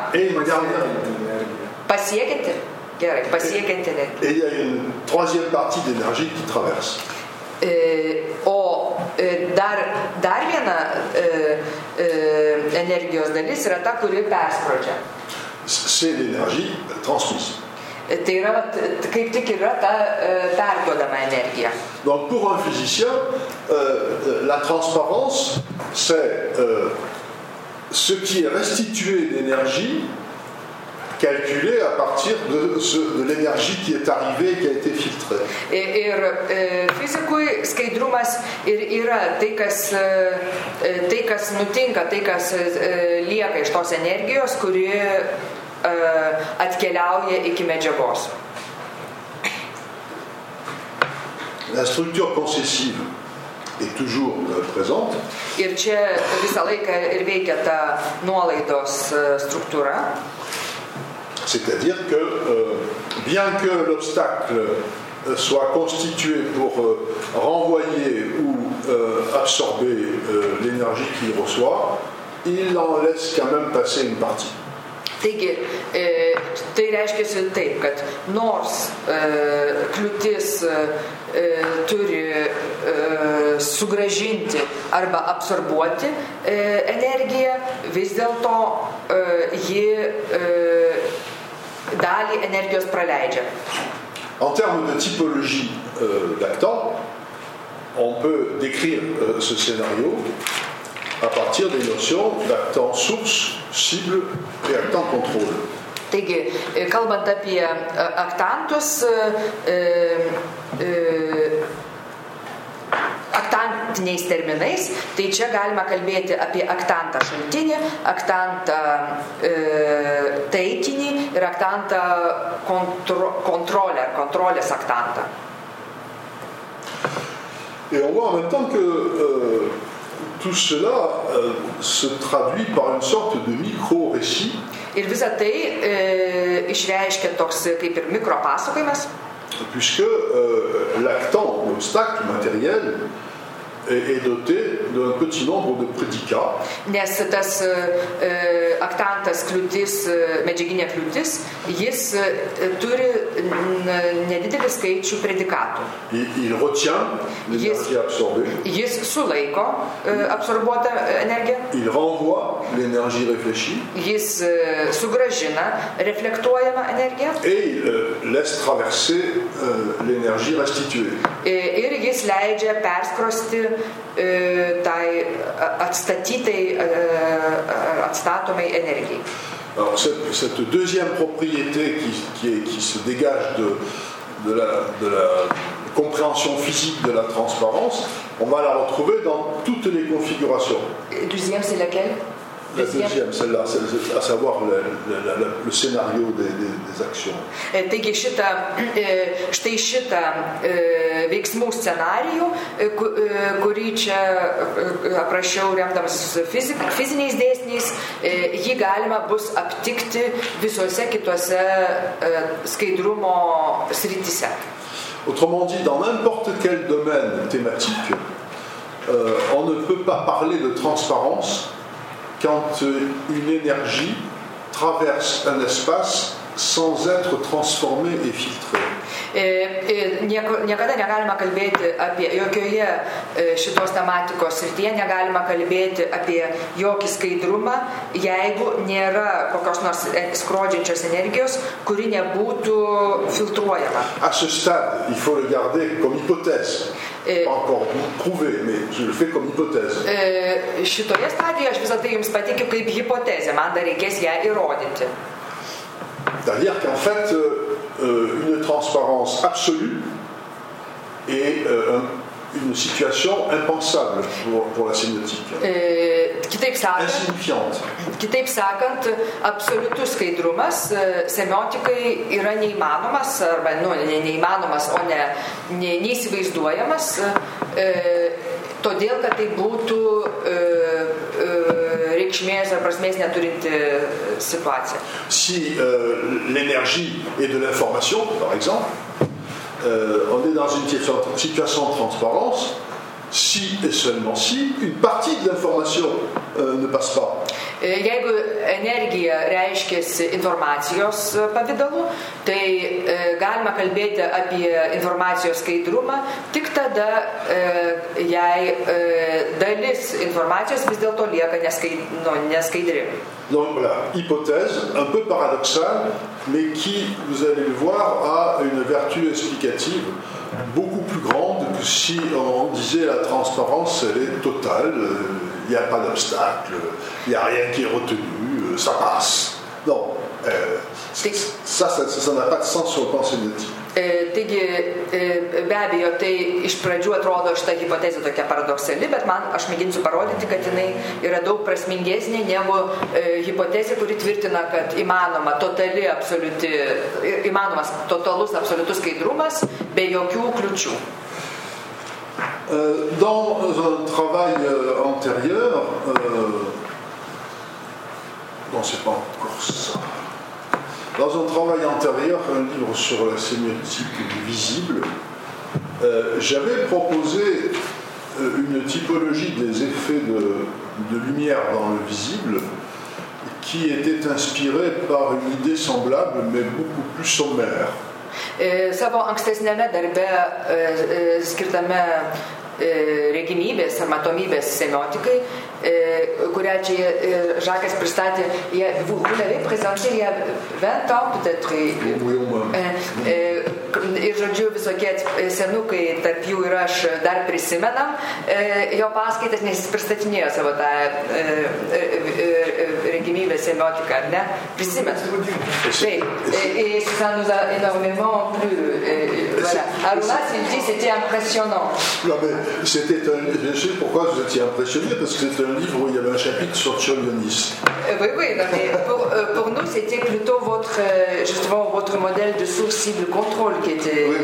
Pasiekianti? Gerai, pasiekianti energija. Et il y a une troisième partie d'énergie qui traverse. O dar viena energijos dalis yra ta, kuri perskrodžia. C'est l'énergie transmise. Tai yra, kaip tik yra ta perduodama energija. Donc pour un physicien, la transparence, c'est ce qui est restitué d'énergie calculée à partir de l'énergie qui est arrivée et qui a été filtrée. Ir fizikui skaidrumas yra tai, kas nutinka, tai, kas lieka iš tos energijos, kuri atkeliauja iki medžiagos. La structure concessive est toujours présente. Ir čia visą laiką ir veikia ta nuolaidos struktūra. C'est-à-dire que bien que l'obstacle soit constitué pour renvoyer ou absorber l'énergie qu'il reçoit, il en laisse quand même passer une partie. Taigi, tai reiškia taip, kad nors kliūtis turi sugrąžinti arba absorbuoti energiją, vis dėlto ji dalį energijos praleidžia. En termes de typologie d'actant, on peut décrire ce scénario à partir des notions d'actant source, cible et actant contrôle. Taigi, kalbant apie aktantus, aktantiniais terminais, tai čia galima kalbėti apie aktantą šaltinį, aktantą taikinį ir aktantą kontrolę, kontrolės aktantą. Et on voit en même temps que tout cela se traduit par une sorte de micro-récit. Ir visa tai išreiškia toks kaip ir mikropasakojimas. Puisque l'actant, l'obstacle matériel, est doté d'un petit nombre de prédicats. Nes tas aktantas kliūtis, medžiaginė kliūtis, jis turi nedidelį skaičių predikatų. Il retient l'énergie absorbée. Jis sulaiko absorbuotą energiją. Il renvoie l'énergie réfléchie. Jis sugrąžina reflektuojamą energiją. Et il laisse traverser l'énergie restituée. Ir jis leidžia perskrosti tai atstatytai, atstatomai energijai. Alors cette deuxième propriété qui se dégage de la compréhension physique de la transparence, on va la retrouver dans toutes les configurations. Deuxième, c'est laquelle? La deuxième, celle-là, à savoir le scénario des actions. Taigi štai šitą veiksmų scenarijų, kurį čia aprašiau remdamasis fiziniais dėsniais, jį galima bus aptikti visuose kitose skaidrumo srityse. Autrement dit, dans n'importe quel domaine thématique, on ne peut pas parler de transparence quand une énergie traverse un espace sans être transformée et filtrée. Niekada negalima kalbėti apie jokioje šitos tematikos srityje, negalima kalbėti apie jokį skaidrumą, jeigu nėra kokios nors skrodžiančios energijos, kuri nebūtų filtruojama. À ce stade, il faut le garder comme hypothèse. Pas encore prouvé, mais je le fais comme hypothèse. Šitoje stadijoje aš visą tai jums pateikiu kaip hipotezę, man dar reikės ją įrodyti. C'est-à-dire qu'en fait, une transparence absolue est une situation impensable pour la sémiotique. Insignifiante. Kitaip sakant, absoliutus skaidrumas semiotikai yra neįmanomas, arba neįmanomas, o neįsivaizduojamas, todėl, kad tai būtų reikšmės ar prasmės neturinti situacija. Si l'énergie est de l'information, par exemple, on est dans une situation de transparence, si et seulement si une partie de l'information ne passe pas. Jeigu energija reiškiasi informacijos pavidalu, tai galima kalbėti apie informacijos skaidrumą tik tada, jei dalis informacijos vis dėlto lieka neskaidri. Donc voilà, hypothèse un peu paradoxale, mais qui, vous allez le voir, a une vertu explicative beaucoup plus grande que si on disait la transparence, elle est totale, il n'y a pas d'obstacle, il n'y a rien qui est retenu, ça passe. Non, ça n'a pas de sens sur le plan sémiotique. Taigi, be abejo, tai iš pradžių atrodo šita hipotezė tokia paradoksali, bet aš mėginsiu parodyti, kad jinai yra daug prasmingesnė negu hipotezė, kuri tvirtina, kad įmanomas totalus absoliutus skaidrumas be jokių kliučių. Dans un travail antérieur, non, c'est pas encore ça. Dans un travail antérieur, un livre sur la sémiotique du visible, j'avais proposé une typologie des effets de lumière dans le visible qui était inspiré par une idée semblable, mais beaucoup plus sommaire. Savo ankstesnėme darbe skirtame regimybės ar matomybės semiotikai, kurią čia Žakas pristatė, vous l'avez présenté il y a 20 ans peut-être. Ir žodžiu, visokie senukai, tarp jų ir aš dar prisimenam jo paskaitas, nes jis pristatinėjo savo tą regimybės semiotiką, ar ne? Prisimenam. Taip. Et ça nous a énormément plu. Voilà. Alors là, c'était impressionnant. Non, mais c'était je sais pourquoi vous étiez impressionné, parce que c'était un livre où il y avait un chapitre sur Čiurlionis. Oui, non, mais pour nous, c'était plutôt justement votre modèle de source-cible contrôle qui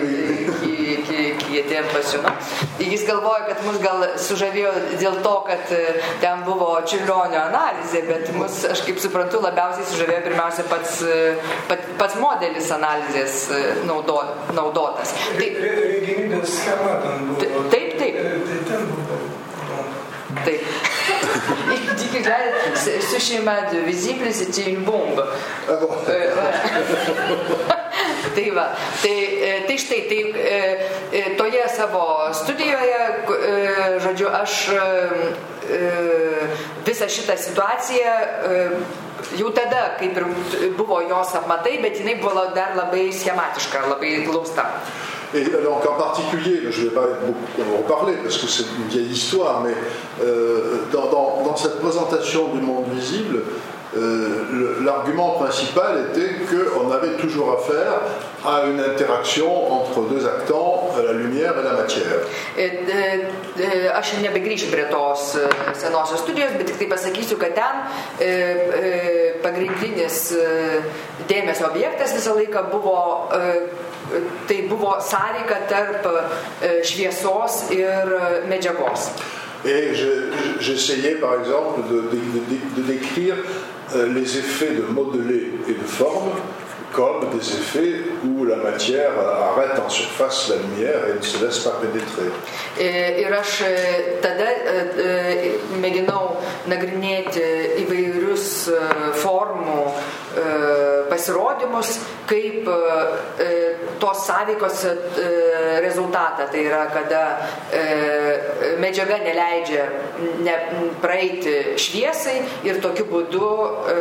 était impressionnant. Jis galvoja, kad mus gal sužavėjo dėl to, kad ten buvo Čiurlionio analizė, bet mus, aš kaip suprantu, labiausiai sužavėjo pirmiausia pats modelis analizės naudotas. Regimybės schema ten buvo. Taip. Ten buvo. Taip. Il dit que là, ce schéma de visible, c'était une bombe. Tai va, tai štai, toje savo studijoje, žodžiu, aš visą šitą situaciją jau tada, kaip ir buvo jos apmatai, bet jinai buvo dar labai schematiška, labai glausta. Et donc en particulier, je ne vais pas beaucoup en reparler parce que c'est une vieille histoire, mais dans cette présentation du monde visible, l'argument principal était qu'on avait toujours affaire à une interaction entre deux actants, la lumière et la matière. Aš nebegrįšiu prie tos senosios studijos, bet tik tai pasakysiu, kad ten pagrindinis dėmesio objektas visą laiką buvo tai buvo sąveika tarp šviesos ir medžiagos. Et j'essayais par exemple de décrire les effets de modelé et de forme comme des effets où la matière arrête en surface la lumière et ne se laisse pas pénétrer. Ir aš tada mėginau nagrinėti įvairius formų pasirodymus, kaip tos sąveikos rezultatą. Tai yra, kada medžiaga neleidžia praeiti šviesai ir tokiu būdu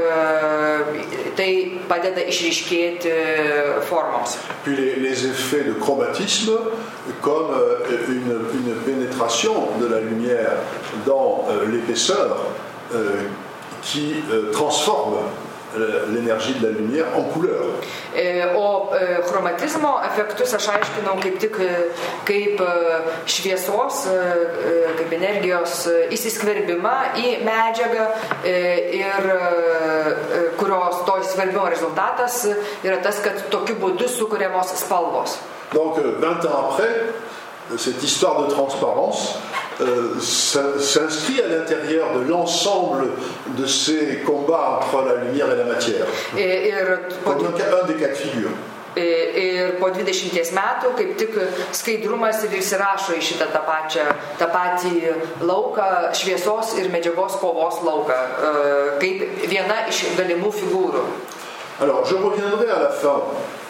tai padeda išryškėti formoms. Puis les effets de chromatisme comme une pénétration de la lumière dans l'épaisseur qui transforme l'énergie de la lumière en couleur. O chromatizmo efektus aš aiškinau kaip tik kaip šviesos, kaip energijos įsiskverbimą į medžiagą ir kurios to įsiskverbimo rezultatas yra tas, kad tokiu būdu sukuriamos spalvos. Donc 20 ans après, cette histoire de transparence s'inscrit à l'intérieur de l'ensemble de ces combats entre la lumière et la matière. Comme un des cas de figure. Ir po 20 metų kaip tik skaidrumas ir įsirašo į šitą tą patį lauką, šviesos ir medžiagos kovos lauką, kaip viena iš galimų figūrų. Alors, je reviendrai à la fin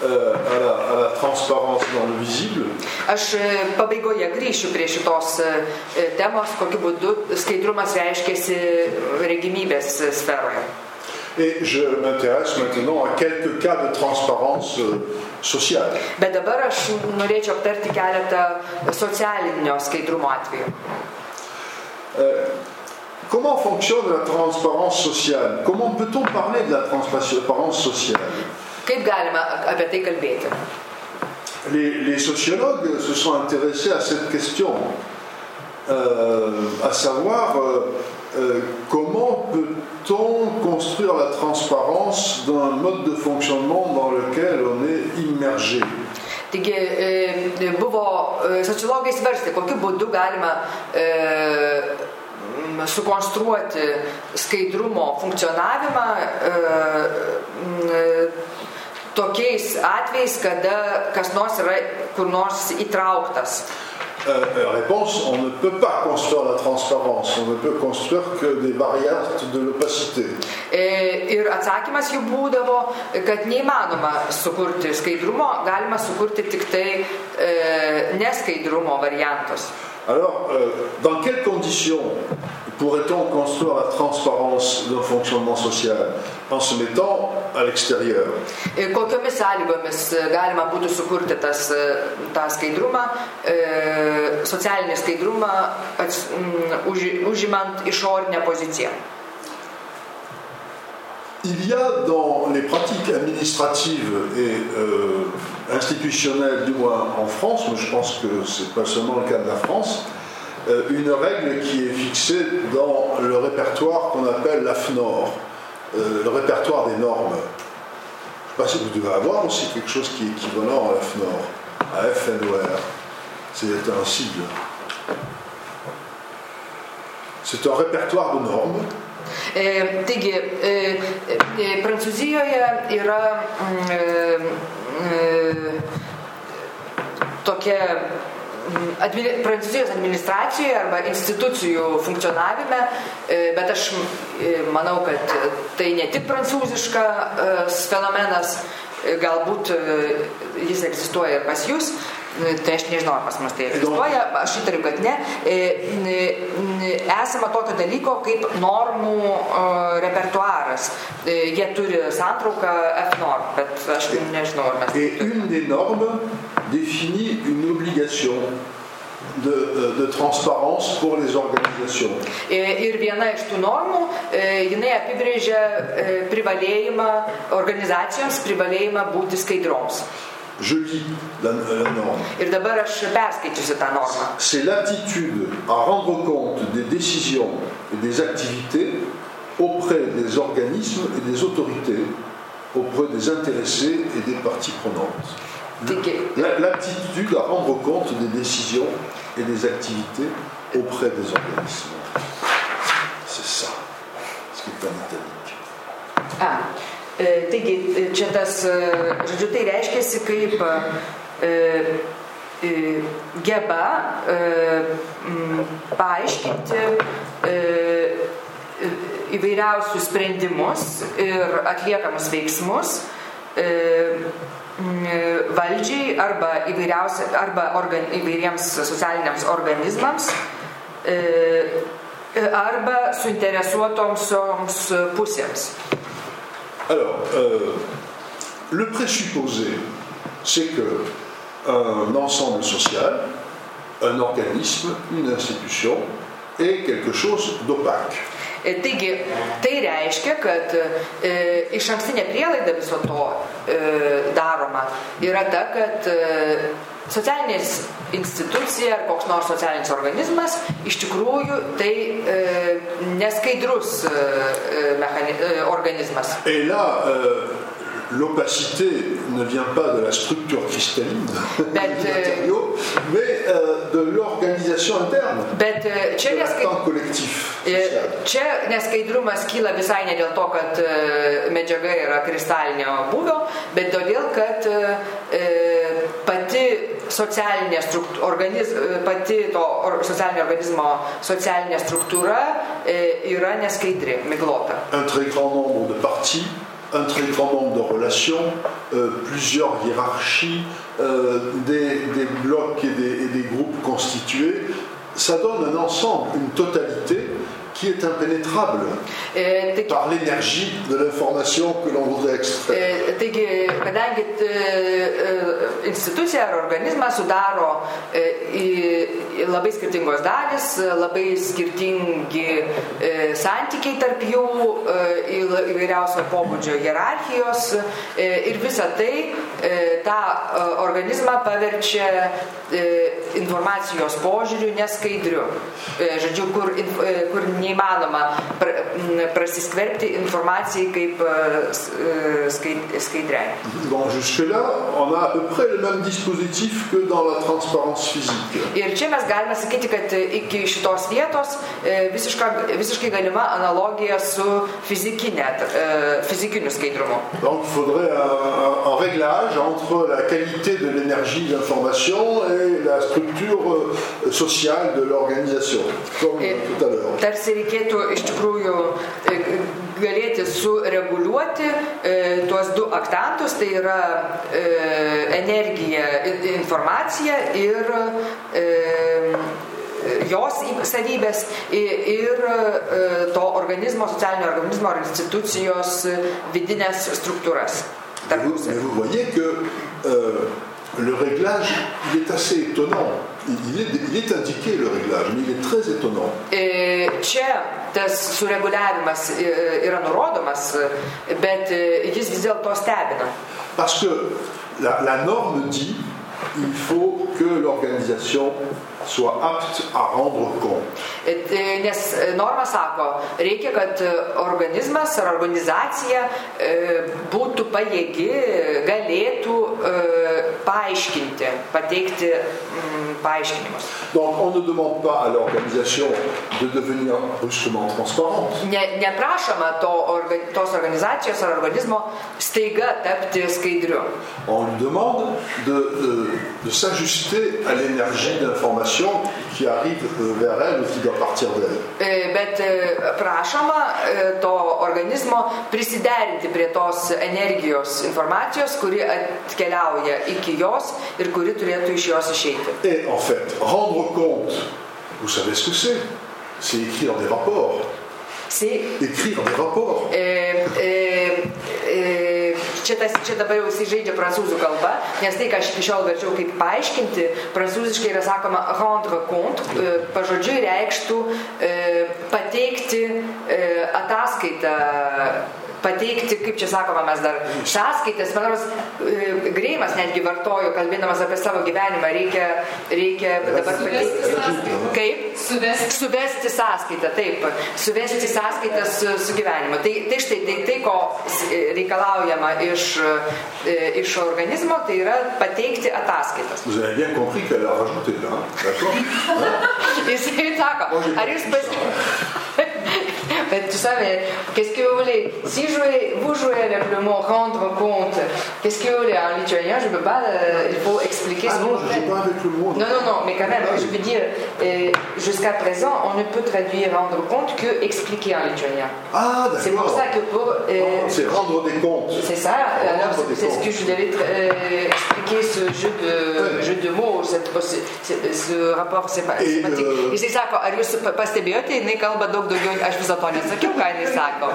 à la transparence dans le visible. Aš pabaigoje grįšiu prie šitos temos, kokiu būdu skaidrumas reiškiasi regimybės sferoje. Et je m'intéresse maintenant à quelques cas de transparence sociale. Bet dabar aš norėčiau aptarti keletą socialinio skaidrumo atvejų. Comment fonctionne la transparence sociale? Comment peut-on parler de la transparence sociale? Kaip galima apie tai kalbėti? Les sociologues se sont intéressés à cette question, à savoir comment peut-on construire la transparence d'un mode de fonctionnement dans lequel on est immergé. Taigi buvo sociologai svarstė, kokiu būdu galima sukonstruoti skaidrumo funkcionavimą tokiais atvejais, kada kas nors yra kur nors įtrauktas. Réponse, on ne peut pas construire la transparence, on ne peut construire que des variantes de l'opacité. Ir atsakymas jų būdavo, kad neįmanoma sukurti skaidrumo, galima sukurti tik tai neskaidrumo variantus. Alors, dans quelles conditions pourrait-on construire la transparence d'un fonctionnement social? En se mettant à l'extérieur. Kokiomis sąlygomis galima būtų sukurti tą skaidrumą, socialinį skaidrumą, užimant išorinę poziciją? Il y a dans les pratiques administratives et institutionnelles, du moins en France, mais je pense que ce n'est pas seulement le cas de la France, une règle qui est fixée dans le répertoire qu'on appelle l'AFNOR, le répertoire des normes. Je ne sais pas si vous devez avoir aussi quelque chose qui est équivalent à l'AFNOR, à FNOR. C'est un sigle. C'est un répertoire de normes. Taigi, Prancūzijoje yra tokia Prancūzijos administracijoje arba institucijų funkcionavime, bet aš manau, kad tai ne tik prancūziškas fenomenas, galbūt jis egzistuoja ir pas jūs. Tai aš nežinau, ar pas mus tai egzistuoja, aš įtariu, kad ne. Esama tokio dalyko kaip normų repertuaras. Jie turi santrauką FNOR, bet aš nežinau, ar mes... Et une des normes définit une obligation de transparence pour les organisations. Ir viena iš tų normų, jinai apibrėžia privalėjimą, organizacijoms privalėjimą būti skaidroms. Je lis la norme. Ir dabar aš perskaičiusi tą normą. C'est l'aptitude à rendre compte des décisions et des activités auprès des organismes et des autorités, auprès des intéressés et des parties prenantes. L'aptitude à rendre compte des décisions et des activités auprès des organismes. C'est ça, ce qui est en italique. Taigi, čia tas, žodžiu, tai reiškiasi kaip geba paaiškinti įvairiausius sprendimus ir atliekamus veiksmus valdžiai arba įvairiems socialiniams organizmams arba suinteresuotoms pusėms. Alors, le présupposé, c'est qu'un ensemble social, un organisme, une institution, est quelque chose d'opaque. Taigi, tai reiškia, kad išankstinė prielaida viso to daroma yra ta, kad socialinės institucija ar koks nors socialinis organizmas iš tikrųjų tai neskaidrus organizmas. Et là, l'opacité ne vient pas de la structure cristalline du matériau, mais de l'organisation interne, de l'actant collectif. Čia neskaidrumas kyla visai ne dėl to, kad medžiaga yra kristalinio būvio, bet todėl, kad pati socialinė pati to socialinio organizmo socialinė struktūra yra neskaidri, miglota. Un très grand nombre de parties, un très grand nombre de relations, plusieurs hiérarchies, des blocs et des groupes constitués, ça donne un ensemble, une totalité qui est impénétrable par l'énergie de l'information que l'on voudrait extraire. Taigi, kadangi institucija ar organizmą sudaro labai skirtingos dalys, labai skirtingi santykiai tarp jų, įvairiausio pobūdžio hierarchijos ir visa tai tą organizmą paverčia informacijos požiūriu neskaidriu. Žodžiu, kur neįmanoma prasiskverbti informacijai kaip skaidriai. Bon, jusque-là, on a à peu près le même dispositif que dans la transparence physique. Ir čia mes galime sakyti, kad iki šitos vietos visiškai galima analogija su fizikiniu skaidrumu. Donc, il faudrait un réglage entre la qualité de l'énergie d'information et la structure sociale de l'organisation, comme tout à l'heure. Tarsi reikėtų iš tikrųjų galėti sureguliuoti tuos du aktantus, tai yra energija, informacija ir jos savybės ir to organizmo, socialinio organizmo ar institucijos vidinės struktūras. Mais vous voyez que le réglage, il est assez étonnant. Il est indiqué le réglage, mais il est très étonnant. Čia tas sureguliavimas yra nurodomas, bet jis vis dėlto stebina. Parce que la norme dit il faut que l'organisation soit apte à rendre compte. Nes norma sako, reikia, kad organizmas ar organizacija būtų pajėgi, galėtų paaiškinti, pateikti paaiškinimus. Donc on ne demande pas à l'organisation de devenir brusquement transparente. Neprašoma tos organizacijos ar organizmo staiga tapti skaidriu. On lui demande de s'ajuster à l'énergie d'information qui arrive vers elle ou qui doit partir d'elle. Bet prašoma to organizmo prisiderinti prie tos energijos informacijos, kuri atkeliauja iki jos ir kuri turėtų iš jos išeiti. Et en fait, rendre compte, vous savez ce que c'est? C'est écrire des rapports. Écrire des rapports. Čia dabar jau jisai žaidžia prancūzų kalba, nes tai, ką aš iki šiol verčiau kaip paaiškinti, prancūziškai yra sakoma rendre compte, pažodžiui reikštų pateikti ataskaitą, pateikti, kaip čia sakoma, mes dar sąskaitas, manoras, Greimas netgi vartojo, kalbėdamas apie savo gyvenimą, reikia dabar pateikti. Kaip? Suvesti sąskaitą, taip. Suvesti sąskaitas su gyvenimu. Tai štai, tai ko reikalaujama iš organizmo, tai yra pateikti ataskaitas. Vous avez bien compris qu'elle a rajouté là, d'accord? Jisai sako, ar jūs Mais tu savais, qu'est-ce que vous voulez? Si vous jouez avec le mot rendre compte, qu'est-ce que vous voulez? En lituanien, je ne peux pas, il faut expliquer ce non, je ne joue pas avec le mot. Non, mais quand même, je veux dire, jusqu'à présent, on ne peut traduire rendre compte que expliquer en lituanien. Ah, d'accord. C'est pour ça que pour... c'est rendre des comptes. C'est ça, alors c'est ce que je devais expliquer, ce jeu de mots, ce rapport sémantique. Et c'est ça, ar jūs pastebėjote, jinai kalba daug daugiau, aš vis dėlto nesakiau, ką jinai sako.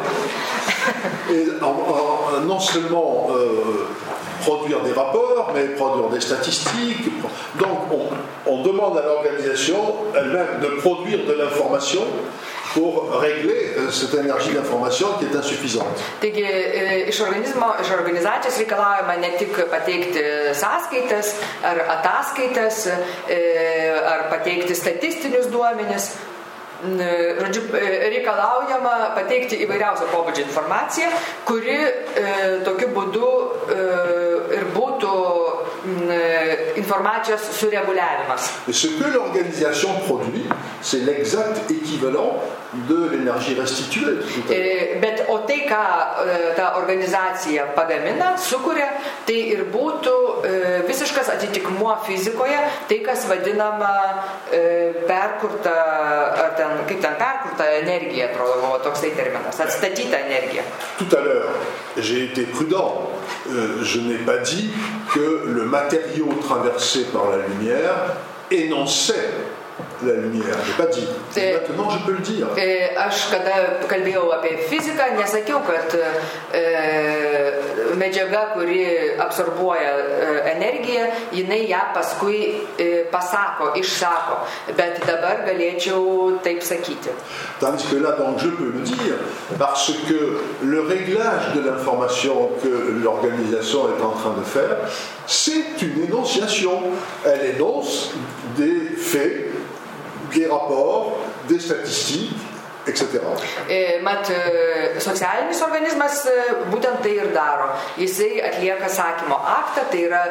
Et non seulement produire des rapports, mais produire des statistiques. Donc on demande à l'organisation elle-même de produire de l'information pour régler cette énergie d'information qui est insuffisante. Taigi iš organizacijos reikalaujama ne tik pateikti sąskaitas ar ataskaitas ar pateikti statistinius duomenis. Žodžiu, reikalaujama pateikti įvairiausio pobūdžio informaciją, kuri tokiu būdu ir būtų informacijos sureguliavimas. Et ce que l'organisation produit, c'est l'exact équivalent de l'énergie restituée. Bet o tai, ką ta organizacija pagamina, sukuria, tai ir būtų visiškas atitikmuo fizikoje, tai kas vadinama perkurta, ar ten, kaip ten perkurta energija, atrodo, toksai terminas, atstatyta energija. Tout à l'heure, j'ai été prudent. Je n'ai pas dit que le matériau traversé par la lumière énonçait la lumière. Je n'ai pas dit. Maintenant, je peux le dire. Aš kada kalbėjau apie fiziką, nesakiau, kad medžiaga, kuri absorbuoja energiją, jinai ją paskui pasako, išsako. Bet dabar galėčiau taip sakyti. Tandis que là, donc, je peux le dire, parce que le réglage de l'information que l'organisation est en train de faire, c'est une énonciation. Elle énonce des faits, des rapports, des statistiques, etc. Mat, socialinis organizmas būtent tai ir daro. Jisai atlieka sakymo aktą, tai yra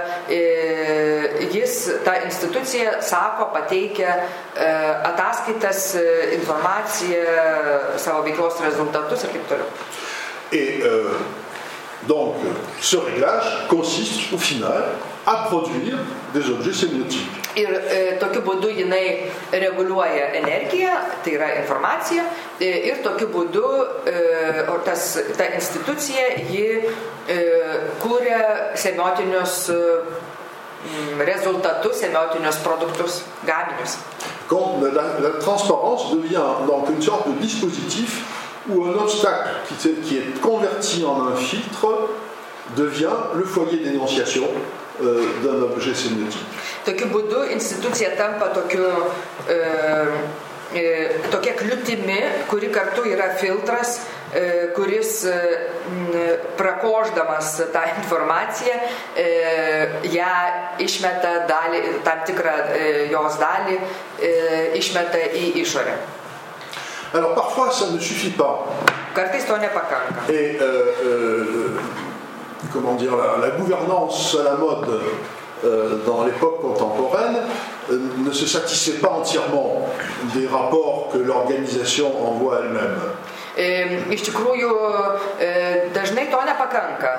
ta institucija sako, pateikia ataskaitas, informaciją, savo veiklos rezultatus ir taip toliau. Et Donc, ce réglage consiste au final à produire des objets sémiotiques. Ir tokiu būdu jinai reguliuoja energiją, tai yra informacija, ir tokiu būdu ta institucija ji kūrė semiotinius rezultatus, semiotinius produktus, gaminius. Quand la transparence devient donc une sorte de dispositif où un obstacle qui est converti en un filtre devient le foyer d'énonciation d'un objet sémiotique. Tokiu būdu institucija tampa tokia kliūtimi, kuri kartu yra filtras, kuris prakošdamas tą informaciją ją išmeta dalį, tam tikrą jos dalį išmeta į išorę. Alors parfois ça ne suffit pas. Kartais to nepakanka. Et comment dire, la gouvernance à la mode dans l'époque contemporaine ne se satisfait pas entièrement des rapports que l'organisation envoie elle-même. Iš tikrųjų, dažnai to nepakanka.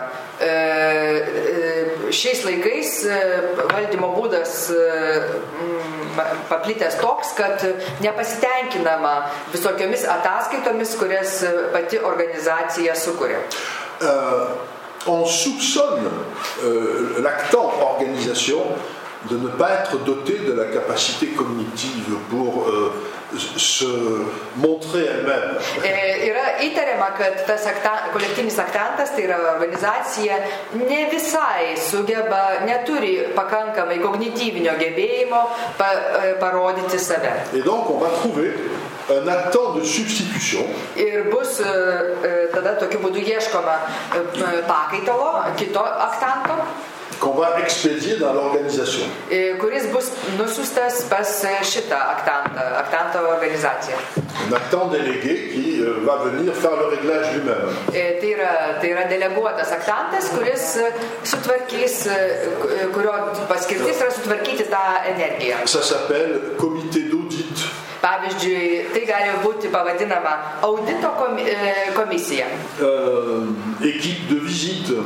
Šiais laikais valdymo būdas paplitęs toks, kad nepasitenkinama visokiomis ataskaitomis, kurias pati organizacija sukuria. On soupçonne l'actant organisation de ne pas être doté de la capacité cognitive pour se montrer elle-même. Yra įtariama, kad tas kolektyvinis aktantas, tai yra organizacija, ne visai sugeba, neturi pakankamai kognityvinio gebėjimo parodyti save. Et donc on va trouver un actant de substitution. Ir bus tada tokiu būdu ieškoma pakaitalo, kito aktanto, qu'on va expédier dans l'organisation. Kuris bus nusiustas pas šitą aktanto organizaciją. Un actant délégué qui va venir faire le réglage lui-même. Tai yra deleguotas aktantas, kuris sutvarkys, kurio paskirtis yra sutvarkyti tą energiją. Ça s'appelle comité d'audit. Pavyzdžiui, tai gali būti pavadinama audito komisija. Équipe de visite.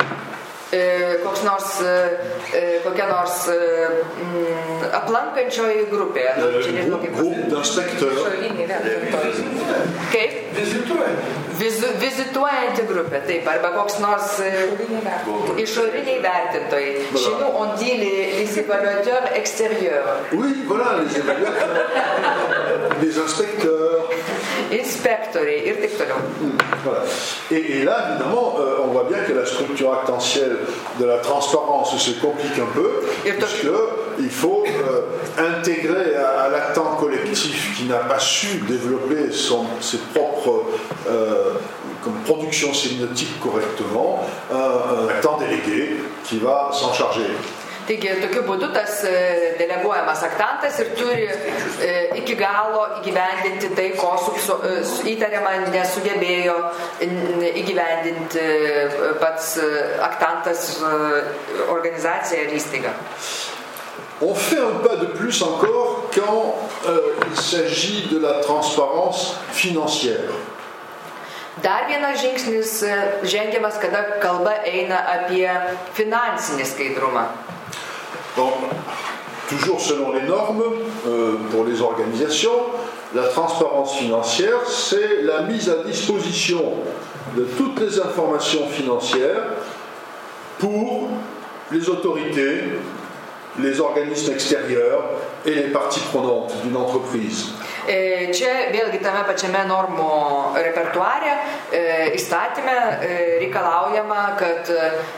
Kokia nors aplankančioji grupė. Groupe d'inspecteurs. Kaip? Vizituojanti grupė, taip, arba koks nors išoriniai vertintojai. Chez nous, on dit les évaluateurs extérieurs. Oui, voilà, les évaluateurs, les inspecteurs. Inspectoriai ir taip toliau. Voilà. Et là, évidemment, on voit bien que la structure actantielle de la transparence se complique un peu, puisqu'il faut intégrer à l'actant collectif qui n'a pas su développer ses propres production sémiotique correctement, un actant délégué qui va s'en charger. Taigi, tokiu būdu tas deleguojamas aktantas ir turi iki galo įgyvendinti tai, ko įtariama nesugebėjo įgyvendinti pats aktantas, organizacija ir įstaiga. On fait un pas de plus encore quand il s'agit de la transparence financière. Dar vienas žingsnis žengiamas, kada kalba eina apie finansinį skaidrumą. Donc, toujours selon les normes pour les organisations, la transparence financière, c'est la mise à disposition de toutes les informations financières pour les autorités, les organismes extérieurs et les parties prenantes d'une entreprise. Čia vėlgi tame pačiame normų repertuare įstatyme reikalaujama, kad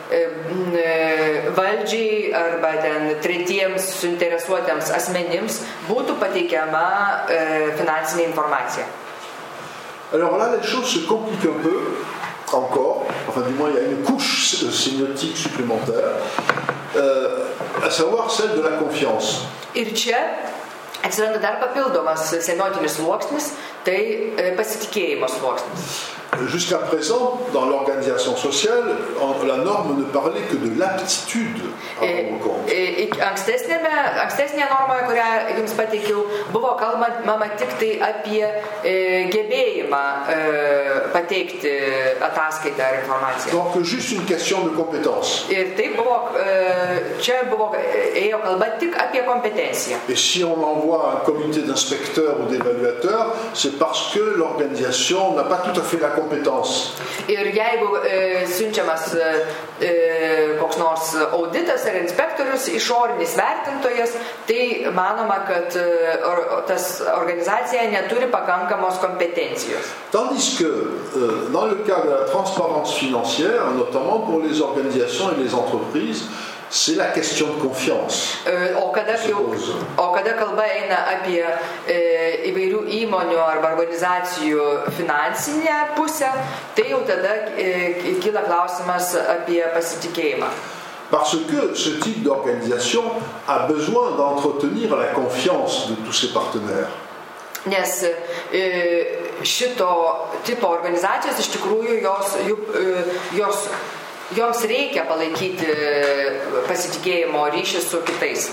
valdžiai arba ten tretiems suinteresuotiems asmenims būtų pateikiama finansinė informacija. Alors là, les choses se compliquent un peu encore, enfin du moins il y a une couche sémiotique supplémentaire, à savoir celle de la confiance. Ir čia atsiranda dar papildomas semiotinis sluoksnis, tai pasitikėjimo sluoksnis. jusqu'à présent, dans l'organisation sociale, la norme ne parlait que de l'aptitude à rendre compte. Ankstesnėje normoje, kurią jums pateikiau, buvo kalbama tik tai apie gebėjimą pateikti ataskaitą ar informaciją. Donc juste une question de compétence. Ir tai buvo, čia ėjo kalba tik apie kompetenciją. Et si on envoie un comité d'inspecteurs ou d'évaluateurs, c'est parce que l'organisation n'a pas tout à fait la compétence. Ir jeigu siunčiamas koks nors auditas ar inspektorius, išorinis vertintojas, tai manoma, kad tas organizacija neturi pakankamos kompetencijos. Tandis que dans le cas de la transparence financière, notamment pour les organisations et les entreprises, c'est la question de confiance. O kada kalba eina apie įvairių įmonių arba organizacijų finansinę pusę, tai jau tada kyla klausimas apie pasitikėjimą. Parce que ce type d'organisation a besoin d'entretenir la confiance de tous ses partenaires. Nes šito tipo organizacijos iš tikrųjų joms reikia palaikyti pasitikėjimo ryšį su kitais.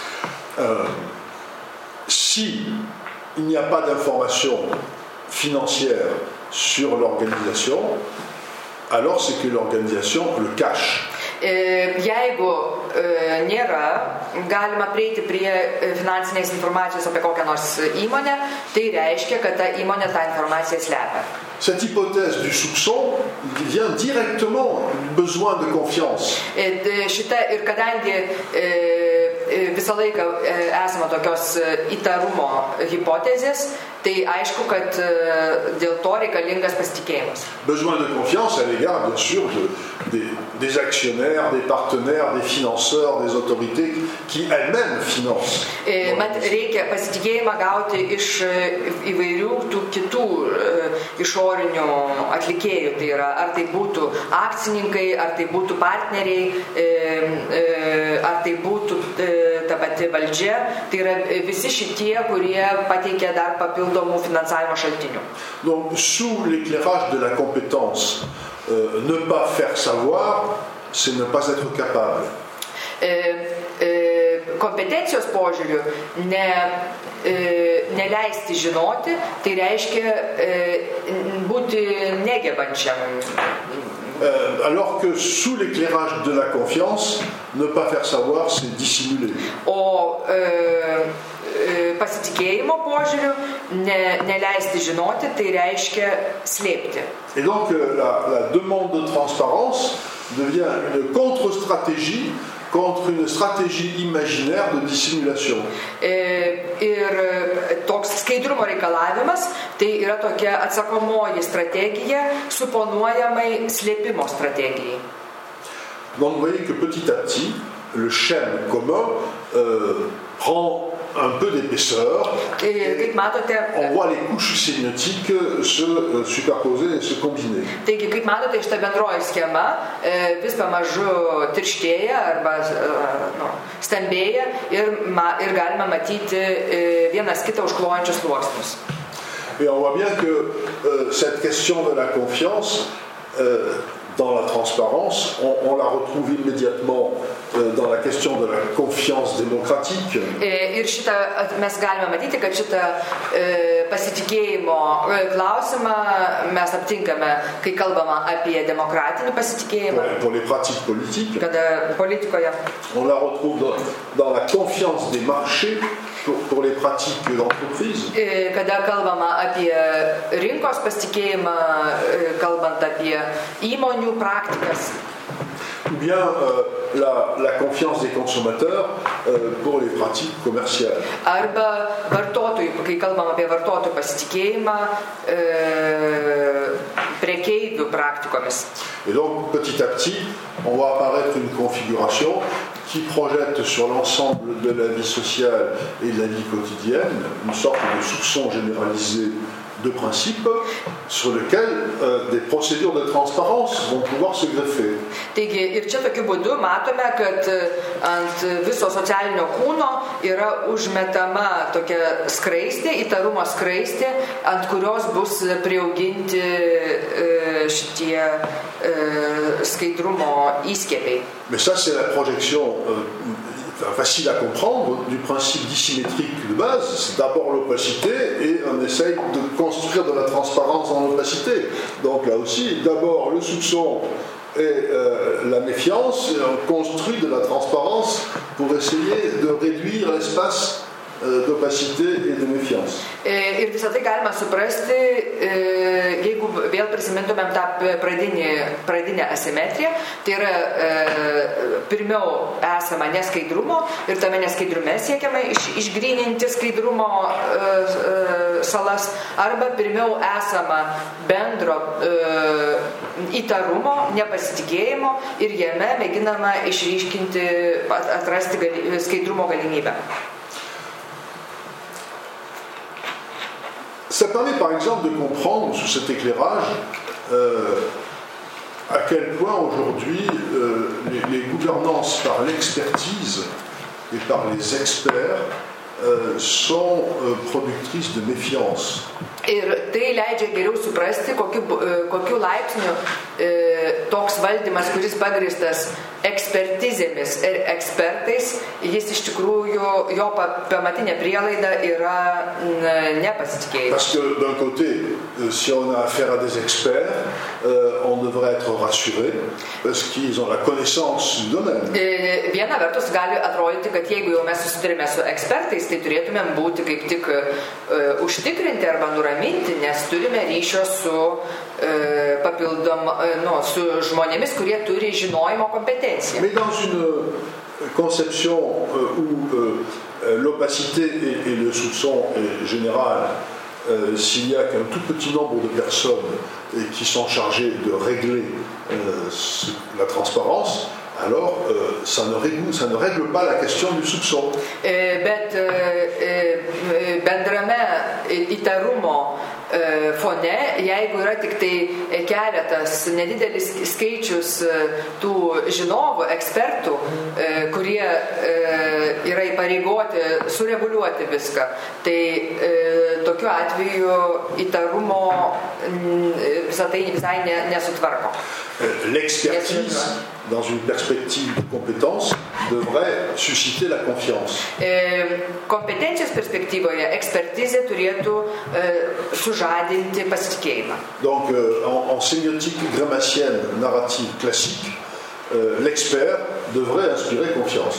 Si il n'y a pas d'information financière sur l'organisation, alors c'est que l'organisation le cache. Jeigu nėra galima prieiti prie finansinės informacijos apie kokią nors įmonę, tai reiškia, kad ta įmonė tą informaciją slepia. Cette hypothèse du soupçon vient directement du besoin de confiance. Ir kadangi visą laiką esama tokios įtarumo hipotezės, tai aišku, kad dėl to reikalingas pasitikėjimas. Besoin de confiance à l'égard, bien sûr, des actionnaires, des partenaires, des financeurs, des autorités qui elles-mêmes financent. Mat reikia pasitikėjimą gauti iš įvairių tų kitų išorinių atlikėjų. Tai yra, ar tai būtų akcininkai, ar tai būtų partneriai, ar tai būtų ta pati valdžia. Tai yra visi šitie, kurie pateikia dar papildomų finansavimo šaltinių. Donc, sous l'éclairage de la compétence, ne pas faire savoir, c'est ne pas être capable. Kompetencijos požiūriu neleisti žinoti, tai reiškia būti negebančiam. Alors que sous l'éclairage de la confiance, ne pas faire savoir, c'est dissimuler. O pasitikėjimo požiūriu neleisti žinoti, tai reiškia slėpti. Et donc la demande de transparence devient une contre-stratégie contre une stratégie imaginaire de dissimulation. Ir toks skaidrumo reikalavimas, tai yra tokia atsakomoji strategija suponuojamai slėpimo strategijai. Donc vous voyez que petit à petit, le schème commun prend un peu d'épaisseur et on voit les couches sémiotiques se superposer et se combiner. Taigi, kaip matote, šita bendroji schema vis pamažu tirštėja arba stambėja ir galima matyti vienas kitą užklojančius sluoksnius. Et on voit bien que cette question de la confiance dans la transparence, on la retrouve immédiatement dans la question de la confiance démocratique. Ir šitą mes galime matyti, kad šitą pasitikėjimo klausimą mes aptinkame, kai kalbama apie demokratinį pasitikėjimą. Pour les pratiques politiques. Kada politikoje. On la retrouve dans la confiance des marchés pour les pratiques d'entreprise. Kada kalbama apie rinkos pasitikėjimą, kalbant apie įmonių praktikas. Ou bien la confiance des consommateurs pour les pratiques commerciales. Arba vartotojų, kai kalbam apie vartotojų pasitikėjimą prekeivių praktikomis. Et donc petit à petit, on voit apparaître une configuration qui projette sur l'ensemble de la vie sociale et de la vie quotidienne une sorte de soupçon généralisé de principe sur lesquels des procédures de transparence vont pouvoir se greffer. Taigi ir čia tokiu būdu matome, kad ant viso socialinio kūno yra užmetama tokia skraistė, įtarumo skraistė, ant kurios bus priauginti šitie skaidrumo įskiepiai. Mais ça, c'est la projection facile à comprendre du principe dissymétrique de base. C'est d'abord l'opacité et on essaye de construire de la transparence dans l'opacité. Donc là aussi, d'abord le soupçon et la méfiance, et on construit de la transparence pour essayer de réduire l'espace d'opacité et de méfiance. Ir visą tai galima suprasti, jeigu vėl prisimintumėm tą pradinę asimetriją, tai yra pirmiau esama neskaidrumo ir tame neskaidrume siekiama išgryninti skaidrumo salas, arba pirmiau esama bendro įtarumo, nepasitikėjimo ir jame mėginama išryškinti, atrasti skaidrumo galimybę. Ça permet par exemple de comprendre sous cet éclairage à quel point aujourd'hui les gouvernances par l'expertise et par les experts sont productrices de méfiance. Ir tai leidžia geriau suprasti, kokiu laipsniu toks valdymas, kuris pagrįstas ekspertizėmis ir ekspertais, jis iš tikrųjų, jo pamatinė prielaida yra nepasitikėjimas. Parce que d'un côté, si on a affaire à des experts, on devrait être rassuré parce qu'ils ont la connaissance du domaine. Viena vertus gali atrodyti, kad jeigu jau mes susidurime su ekspertais, tai turėtumėm būti kaip tik užtikrinti arba nuraminti, nes turime ryšio su su žmonėmis, kurie turi žinojimo kompetenciją. Mais dans une conception où l'opacité et le soupçon est général, s'il y a qu'un tout petit nombre de personnes qui sont chargées de régler la transparence, alors ça ne règle pas la question du soupçon. Bet bendrame įtarumo fone, jeigu yra tik tai keletas nedidelis skaičius tų žinovų, ekspertų, kurie yra įpareigoti sureguliuoti viską, tai tokiu atveju įtarumo visą tai visai nesutvarko. L'expertise, dans une perspective de compétence, devrait susciter la confiance. Kompetencijos perspektyvoje ekspertizė turėtų sužadinti pasitikėjimą. Donc, en sémiotique grammacienne narrative classique, l'expert devrait inspirer confiance.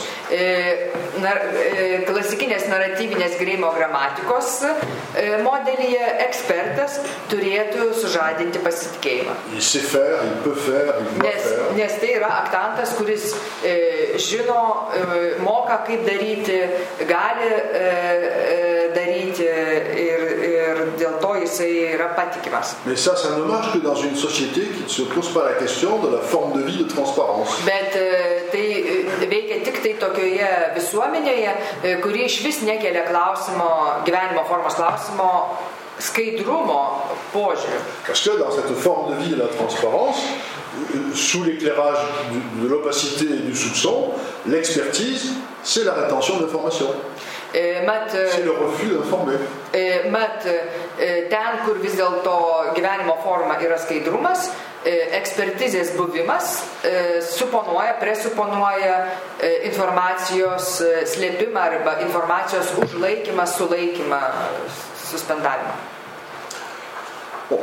Klasikinės naratyvinės Greimo gramatikos modelyje ekspertas turėtų sužadinti pasitikėjimą. Il sait faire, il peut faire, il doit faire. Nes tai yra aktantas, kuris žino, moka kaip daryti, gali daryti ir dėl to jisai yra patikimas. Mais ça ne marche que dans une société qui ne se pose pas la question de la forme de vie de transparence. Bet tai veikia tik tai tokioje visuomenėje, kuri iš vis nekelia gyvenimo formos klausimo skaidrumo požiūriu. Parce que dans cette forme de vie de la transparence, sous l'éclairage de l'opacité et du soupçon, l'expertise, c'est la rétention d'informations. C'est le refus d'informer. Mat ten, kur vis dėlto gyvenimo forma yra skaidrumas, ekspertizės buvimas presuponuoja informacijos slėpimą arba informacijos užlaikymą, sulaikymą, suspendavimą. Bon,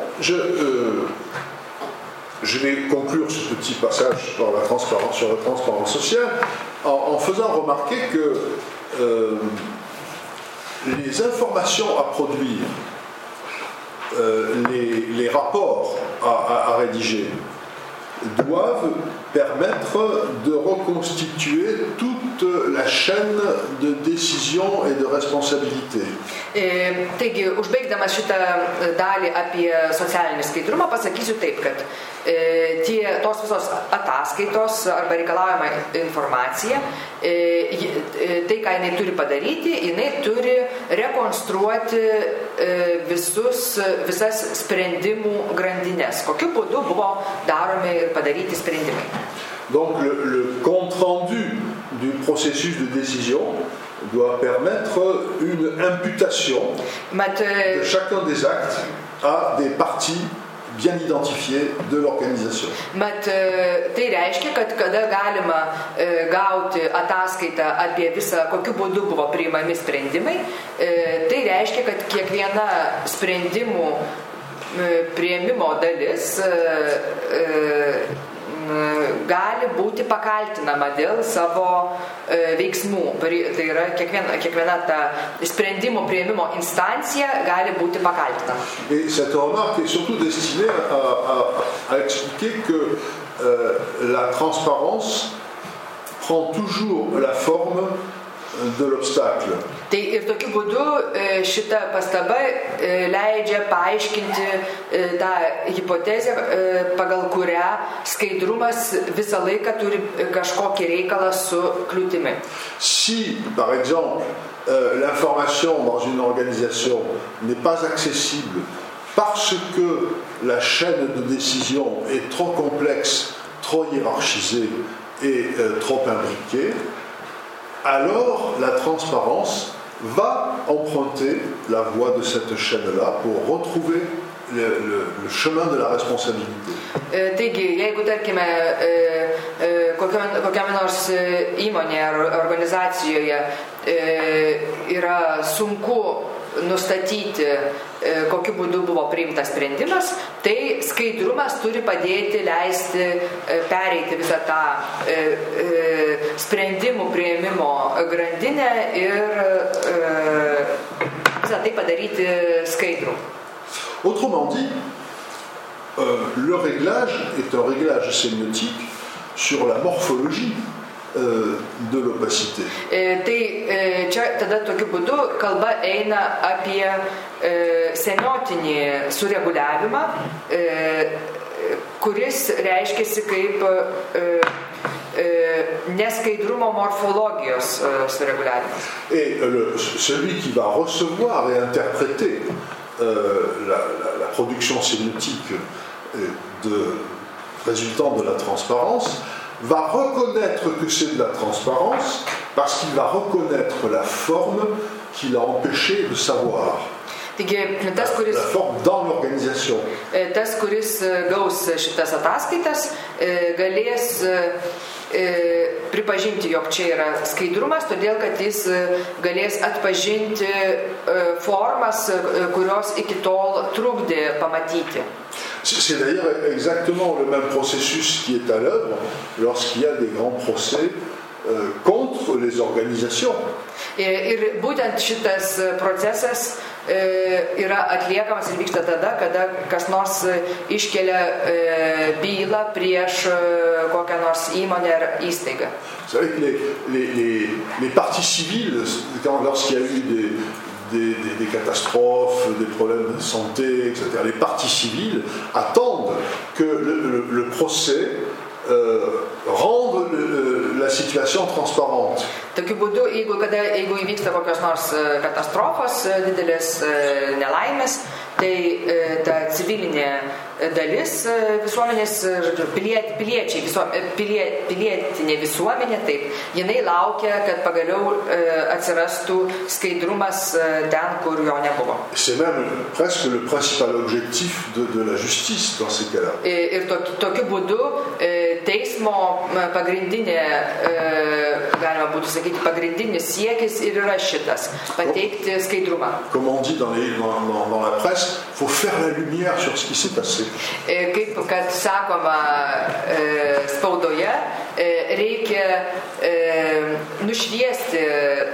je vais conclure ce petit passage sur la transparence sociale en faisant remarquer que les informations à produire, les rapports à rédiger doivent permettre de reconstituer toute de la chaîne de décision et de responsabilité. Taigi, užbaigdamas šitą dalį apie socialinį skaidrumą, pasakysiu taip, kad tos visos ataskaitos arba reikalaujama informacija, tai, ką jinai turi padaryti, jinai turi rekonstruoti visas sprendimų grandinės, kokiu būdu buvo daromi ir padaryti sprendimai. Donc le compte rendu du processus de décision doit permettre une imputation de chacun des actes à des parties bien identifiées de l'organisation. Tai reiškia, kad kada galima gauti ataskaitą apie visą, kokiu būdu buvo priimami sprendimai, tai reiškia, kad kiekviena sprendimų priėmimo dalis gali būti pakaltinama dėl savo veiksmų. Tai yra kiekviena ta sprendimo priėmimo instancija gali būti pakaltinama. Et cette remarque est surtout destinée à expliquer que la transparence prend toujours la forme de l'obstacle. Tai ir tokiu būdu šita pastaba leidžia paaiškinti tą hipotezę, pagal kurią skaidrumas visą laiką turi kažkokį reikalą su kliūtimi. Si, par exemple, l'information dans une organisation n'est pas accessible parce que la chaîne de décision est trop complexe, trop hiérarchisée et trop imbriquée, alors la transparence va emprunter la voie de cette chaîne-là pour retrouver le chemin de la responsabilité. Taigi, jeigu, tarkime, kokiame nors įmonėje ar organizacijoje yra sunku nustatyti, kokiu būdu buvo priimtas sprendimas, tai skaidrumas turi padėti leisti pereiti visą tą sprendimų priėmimo grandinę ir visą tai padaryti skaidrų. Autrement dit, le réglage est un réglage sémiotique sur la morphologie de l'opacité. Tai čia tada tokiu būdu kalba eina apie semiotinį sureguliavimą, kuris reiškiasi kaip neskaidrumo morfologijos sureguliavimas. Et celui qui va recevoir et interpréter la production sémiotique résultant de la transparence va reconnaître que c'est de la transparence parce qu'il va reconnaître la forme qui l'a empêché de savoir. La forme dans l'organisation. Tas, kuris gaus šitas ataskaitas, galės pripažinti, jog čia yra skaidrumas, todėl kad jis galės atpažinti formas, kurios iki tol trukdė pamatyti. C'est d'ailleurs exactement le même processus qui est à l'œuvre lorsqu'il y a des grands procès contre les organisations. Ir būtent šitas procesas yra atliekamas ir vyksta tada, kada kas nors iškelia bylą prieš kokią nors įmonę ar įstaigą. Vous savez que les parties civiles, lorsqu'il y a eu des catastrophes, des problèmes de santé, etc., les parties civiles attendent que le procès rende la situation transparente. Tokiu būdu, jeigu įvyksta kokios nors katastrofos, didelės nelaimės, tai ta civilinė dalis visuomenės, pilietinė visuomenė, taip, jinai laukia, kad pagaliau atsirastų skaidrumas ten, kur jo nebuvo. C'est même presque le principal objectif de la justice dans ces cas-là. Ir tokiu būdu teismo pagrindinė, galima būtų sakyti, pagrindinis siekis ir yra šitas, pateikti skaidrumą. Comme on dit dans la presse, il faut faire la lumière sur ce qui s'est passé. Kaip kad sakoma spaudoje, reikia nušviesti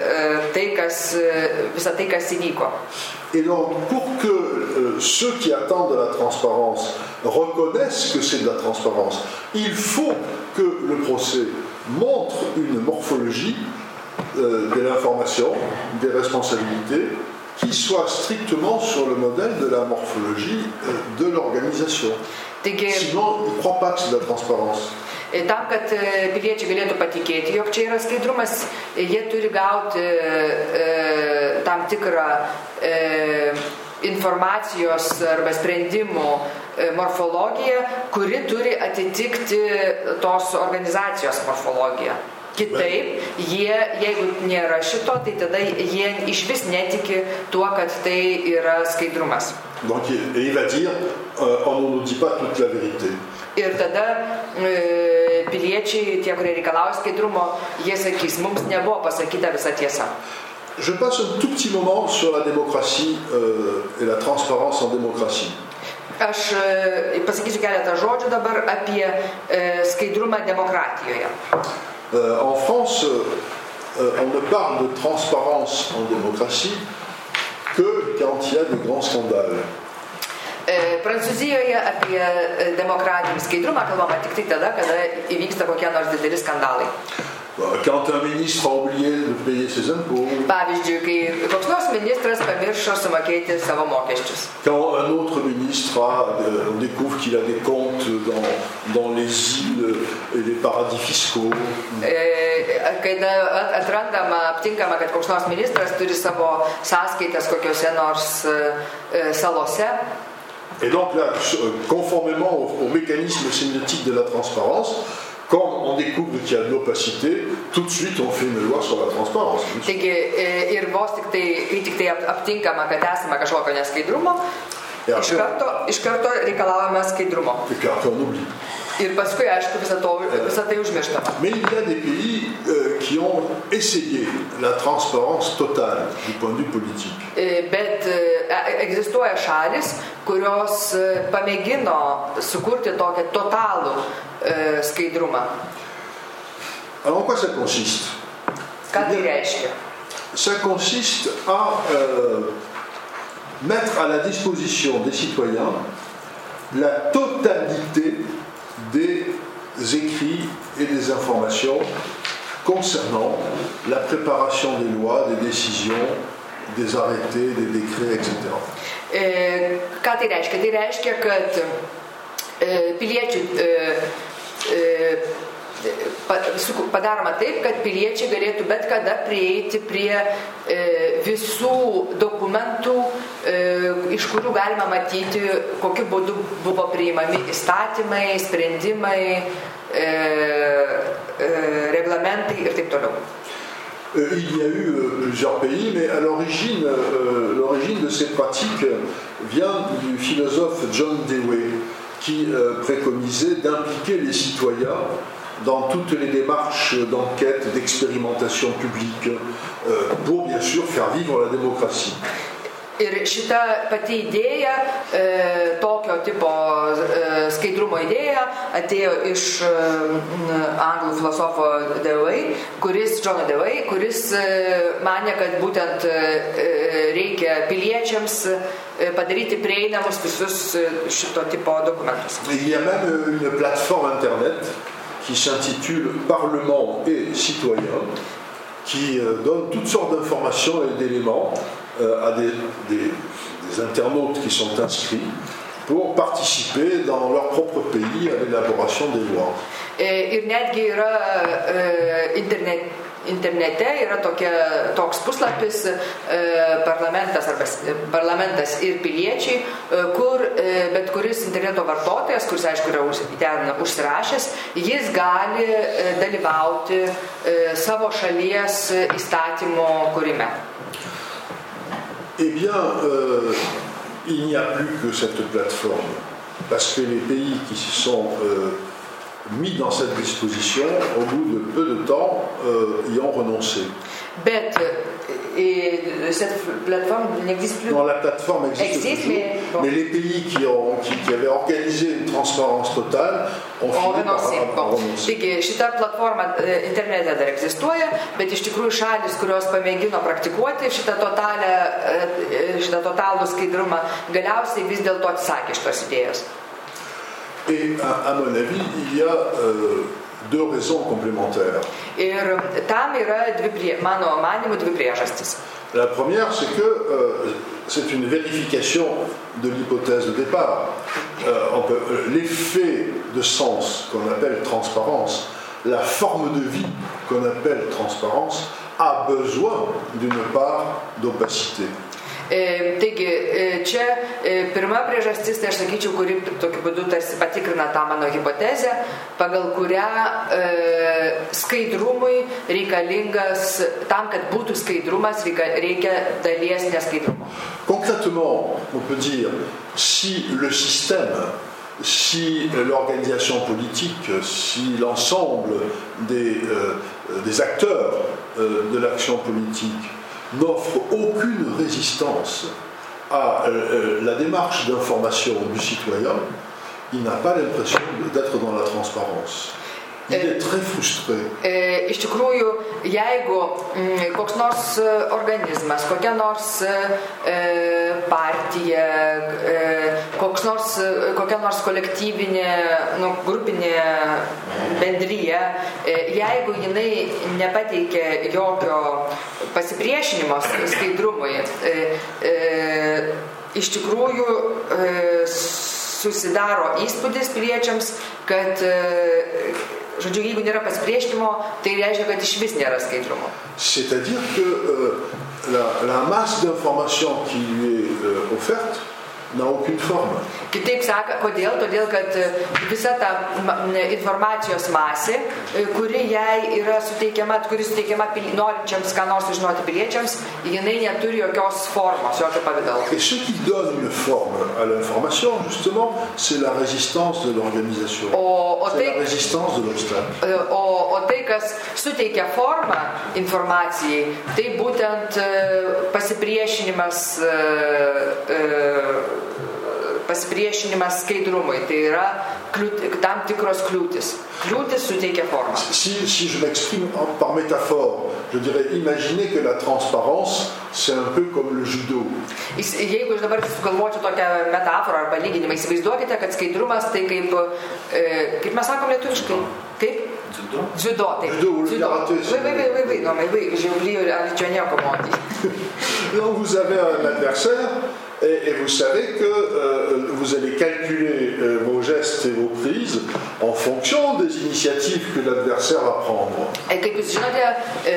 visą tai, kas įvyko. Et donc, pour que ceux qui attendent de la transparence reconnaissent que c'est de la transparence, il faut que le procès montre une morphologie de l'information, des responsabilités, qui soient strictement sur le modèle de la morphologie de l'organisation. Sinon, ils ne croient pas que c'est de la transparence. Tam, kad piliečiai galėtų patikėti, jog čia yra skaidrumas, jie turi gauti tam tikrą informacijos arba sprendimų morfologiją, kuri turi atitikti tos organizacijos morfologiją. Kitaip, jeigu nėra šito, tai tada jie išvis netiki tuo, kad tai yra skaidrumas. Donc, il va dire, on ne nous dit pas toute la vérité. Ir tada piliečiai, tie, kurie reikalauja skaidrumo, jie sakys, mums nebuvo pasakyta visa tiesa. Je passe un tout petit moment sur la démocratie et la transparence en démocratie. Aš pasakysiu keletą žodžių dabar apie skaidrumą demokratijoje. En France, on ne parle de transparence en démocratie que quand il y a de grands scandales. Prancūzijoje apie demokratinį skaidrumą kalbama tik tai tada, kada įvyksta kokie nors dideli skandalai. Quand un ministre a oublié de payer ses impôts. Pavyzdžiui, kai koks nors ministras pamiršo sumokėti savo mokesčius. Quand un autre ministre on découvre qu'il a des comptes dans les îles et les paradis fiscaux. Kai aptinkama, kad koks nors ministras turi savo sąskaitas kokiuose nors salose. Et donc là, conformément au mécanisme sémiotique de la transparence, quand on découvre qu'il y a de l'opacité, tout de suite on fait une loi sur la transparence. Taigi, ir vos kai tik tai aptinkama, kad esame kažkokio neskaidrumo, iš karto reikalavome skaidrumo. Et puis après on oublie. Ir paskui, aišku, visą tai užmirštama. Mais il y a des pays qui ont essayé la transparence totale du point de vue politique. Bet egzistuoja šalis, kurios pamėgino sukurti tokią totalų skaidrumą. Alors en quoi ça consiste? Ką tai reiškia? Ça consiste à mettre à la disposition des citoyens la totalité des écrits et des informations concernant la préparation des lois, des décisions, des arrêtés, des décrets, etc. Ką tai reiškia? Tai reiškia, kad piliečių padaroma taip, kad piliečiai galėtų bet kada prieiti prie visų dokumentų, iš kurių galima matyti, kokiu būdu buvo priimami įstatymai, sprendimai, reglamentai ir taip toliau. Il y a eu plusieurs pays, mais à l'origine de ces pratiques vient du philosophe John Dewey, qui préconisait d'impliquer les citoyens dans toutes les démarches d'enquête, d'expérimentation publique, pour bien sûr faire vivre la démocratie. Ir šita pati idėja, tokio tipo skaidrumo idėja, atėjo iš anglų filosofo Johno Dewey, kuris manė, kad būtent reikia piliečiams padaryti prieinamus visus šito tipo dokumentus. Il y a même une plateforme internet qui s'intitule Parlement et citoyens, qui donne toutes sortes d'informations et d'éléments à des internautes qui sont inscrits pour participer dans leur propre pays à l'élaboration des lois. Ir netgi yra internete yra toks puslapis parlamentas ir piliečiai, kur bet kuris interneto vartotojas, kuris aišku yra ten užsirašęs, jis gali dalyvauti savo šalies įstatymo kūrime. Eh bien, il n'y a plus que cette plateforme, parce que les pays qui se sont mis dans cette disposition, au bout de peu de temps, y ont renoncé. Bet cette plateforme n'existe plus. Non, la plateforme existe toujours, mais les pays qui avaient organisé une transparence totale ont fini par renoncer. Taigi, šita platforma internete dar egzistuoja, bet iš tikrųjų šalis, kurios pamėgino praktikuoti šitą totalų skaidrumą, galiausiai vis dėlto atsisakė šitos idėjos. Et à mon avis, il y a deux raisons complémentaires. Ir tam yra mano manimu dvi priežastys. La première, c'est que c'est une vérification de l'hypothèse de départ. L'effet de sens qu'on appelle transparence, la forme de vie qu'on appelle transparence, a besoin d'une part d'opacité. Taigi, čia pirma priežastis, tai aš sakyčiau, kuri tokiu būdu tarsi patikrina tą mano hipotezę, pagal kurią skaidrumui reikalingas, tam, kad būtų skaidrumas, reikia dalies neskaidrumo. Concrètement, on peut dire, si le système, si l'organisation politique, si l'ensemble des acteurs de l'action politique n'offre aucune résistance à la démarche d'information du citoyen, il n'a pas l'impression d'être dans la transparence. Il est très frustré. Iš tikrųjų, jeigu koks nors organizmas, kokia nors partija, kokia nors kolektyvinė, grupinė bendryja, jeigu jinai nepateikia jokio pasipriešinimo skaidrumui, iš tikrųjų susidaro įspūdis piliečiams, kad žodžiu, jeigu nėra pasipriešinimo, tai reiškia, kad iš vis nėra skaidrumo. C'est-à-dire que la masse d'informations qui lui est offerte n'a aucune forme. Kitaip saka, kodėl? Todėl, kad visa ta informacijos masė, kuri jai yra suteikiama, norinčiams ką nors sužinoti piliečiams, jinai neturi jokios formos, jokio pavidalo. Et ce qui donne une forme à l'information, justement, c'est la résistance de l'organisation. C'est la résistance de l'obstacle. O tai, kas suteikia formą informacijai, tai būtent pasipriešinimas skaidrumui, tai yra tam tikros kliūtis. Kliūtis suteikia formą. Si je m'exprime par métaphore, je dirais, imaginez que la transparence, c'est un peu comme le judo. Jeigu aš dabar sugalvočiau tokią metaforą arba lyginimą, įsivaizduokite, kad skaidrumas tai kaip mes sakom lietuviškai, kaip? Judo. Oui, j'ai oublié le lituanien comment on dit. Donc vous avez un adversaire et vous savez que vous allez calculer vos gestes et vos prises en fonction des initiatives que l'adversaire va prendre. Et kaip jūs žinote,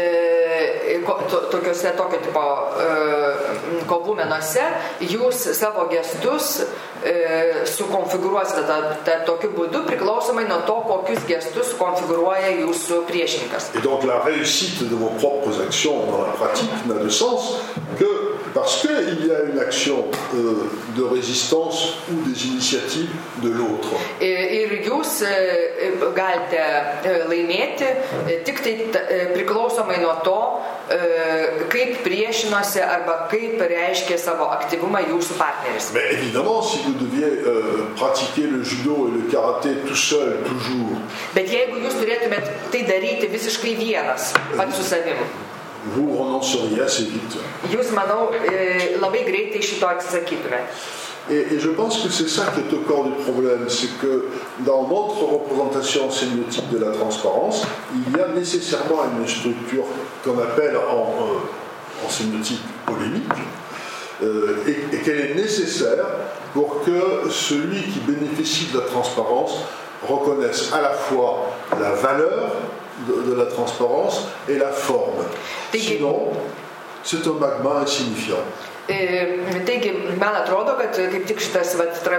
tokio tipo kovų menuose, jūs savo gestus sukonfigūruosite tokiu būdu priklausomai nuo to, kokius gestus konfigūruoja jūsų priešininkas. Et donc la réussite de vos propres actions dans la pratique n'a de sens que parce qu'il y a une action de résistance ou des initiatives de l'autre. Ir jūs galite laimėti tik tai priklausomai nuo to, kaip priešinosi arba kaip reiškia savo aktyvumą jūsų partneris. Mais évidemment, si vous deviez pratiquer le judo et le karaté tout seul, toujours. Bet jeigu jūs turėtumėt tai daryti visiškai vienas, pats su savimi, vous renonceriez assez vite. Jūs, manau, labai greitai šito atsisakytumėt. Et je pense que c'est ça qui est au cœur du problème, c'est que dans notre représentation sémiotique de la transparence, il y a nécessairement une structure qu'on appelle en sémiotique polémique, et qu'elle est nécessaire pour que celui qui bénéficie de la transparence reconnaisse à la fois la valeur de la transparence et la forme. Sinon, c'est un magma insignifiant. Taigi, man atrodo, kad kaip tik šitas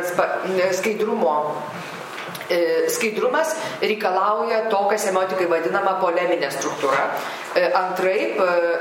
skaidrumas reikalauja to, kas semiotikai vadinama poleminė struktūra. Antraip,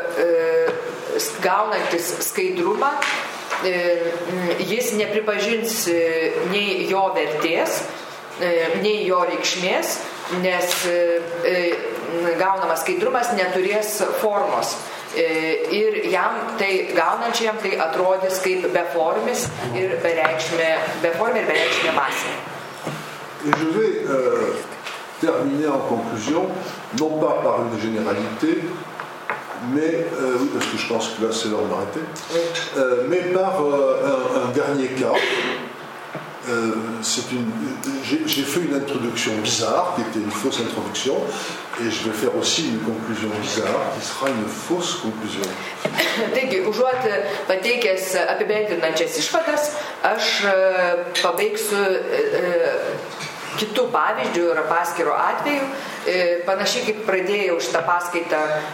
gaunantis skaidrumą, jis nepripažins nei jo vertės, nei jo reikšmės, nes gaunamas skaidrumas neturės formos. Ir jam tai gaunančiam tai atrodys kaip beformis ir bereikšmė masė. Et je vais terminer en conclusion, non pas par une généralité, mais oui, parce que je pense que là c'est l'heure d'arrêter, mais par un dernier cas j'ai fait une introduction bizarre, qui était une fausse introduction, et je vais faire aussi une conclusion bizarre, qui sera une fausse conclusion. Taigi, užuot pateikęs apibendrinančias išvadas, aš pabaigsiu kitų pavyzdžių ir paskiro atveju, panašiai kaip pradėjau šitą paskaitą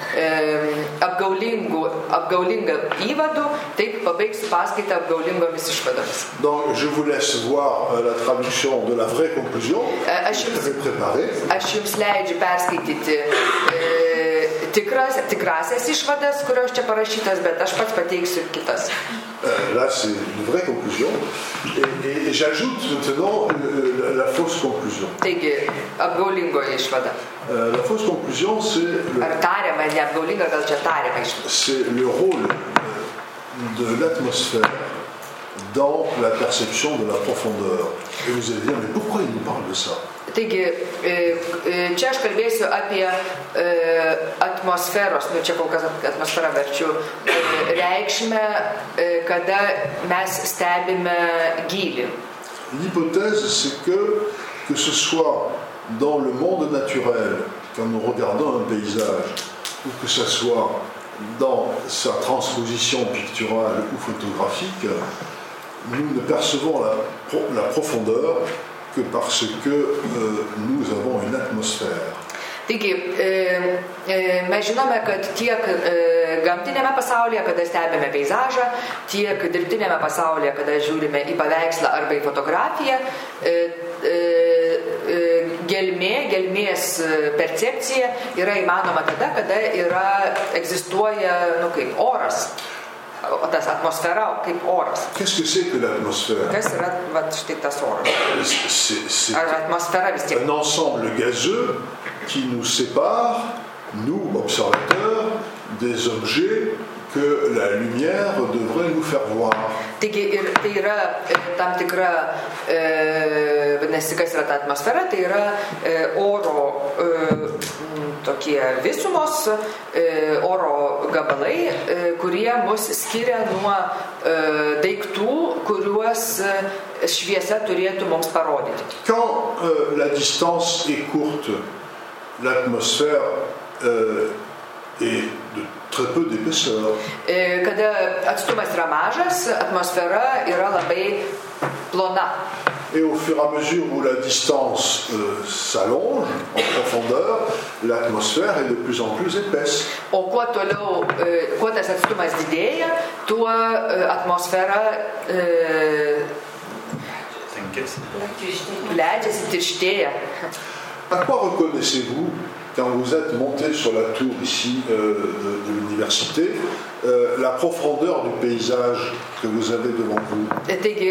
apgaulingą įvadų, taip pabaigsiu paskaitą apgaulingomis išvadomis. Donc, je vous laisse voir la traduction de la vraie conclusion que j'avais préparée. Aš jums leidžiu perskaityti tikrasias išvadas, kurios čia parašytas, bet aš pats pateiksiu kitas. Là, c'est une vraie conclusion. Et j'ajoute maintenant la fausse conclusion. Taigi, apgaulingoji išvada. La fausse conclusion, Ar tariama, ne apgaulinga, gal čia tariama išvada. c'est le rôle de l'atmosphère dans la perception de la profondeur. Et vous allez dire, mais pourquoi il nous parle de ça? Taigi, čia aš kalbėsiu apie atmosferos, čia kol kas atmosferą verčiu, reikšmę, kada mes stebime gylį. L'hypothèse, c'est que ce soit dans le monde naturel, quand nous regardons un paysage, ou que ce soit dans sa transposition picturale ou photographique, nous ne percevons la profondeur que parce que nous avons une atmosphère. Taigi, mes žinome, kad tiek gamtinėme pasaulyje, kada stebime peizažą, tiek dirbtinėme pasaulyje, kada žiūrime į paveikslą arba į fotografiją, gelmės percepcija yra įmanoma tada, kada egzistuoja, kaip oras. O tas atmosfera kaip oras. Qu'est-ce que c'est que l'atmosphère? Kas yra štai tas oras? C'est Atmosfera vis tiek. un ensemble gazeux qui nous sépare, nous, observateurs, des objets que la lumière devrait nous faire voir. Taigi, tai yra tam tikra, vadinasi, kas yra ta atmosfera, tai yra oro tokie visumos, oro gabalai, kurie mus skiria nuo daiktų, kuriuos šviesa turėtų mums parodyti. Quand la distance est courte, l'atmosphère est de très peu d'épaisseur. Kada atstumas yra mažas, atmosfera yra labai plona. Et au fur et à mesure où la distance s'allonge en profondeur, l'atmosphère est de plus en plus épaisse. O kuo toliau, kuo tas atstumas didėja, tuo atmosfera plečiasi, tirštėja. À quoi reconnaissez-vous quand vous êtes monté sur la tour ici de l'université, la profondeur du paysage que vous avez devant vous? Taigi,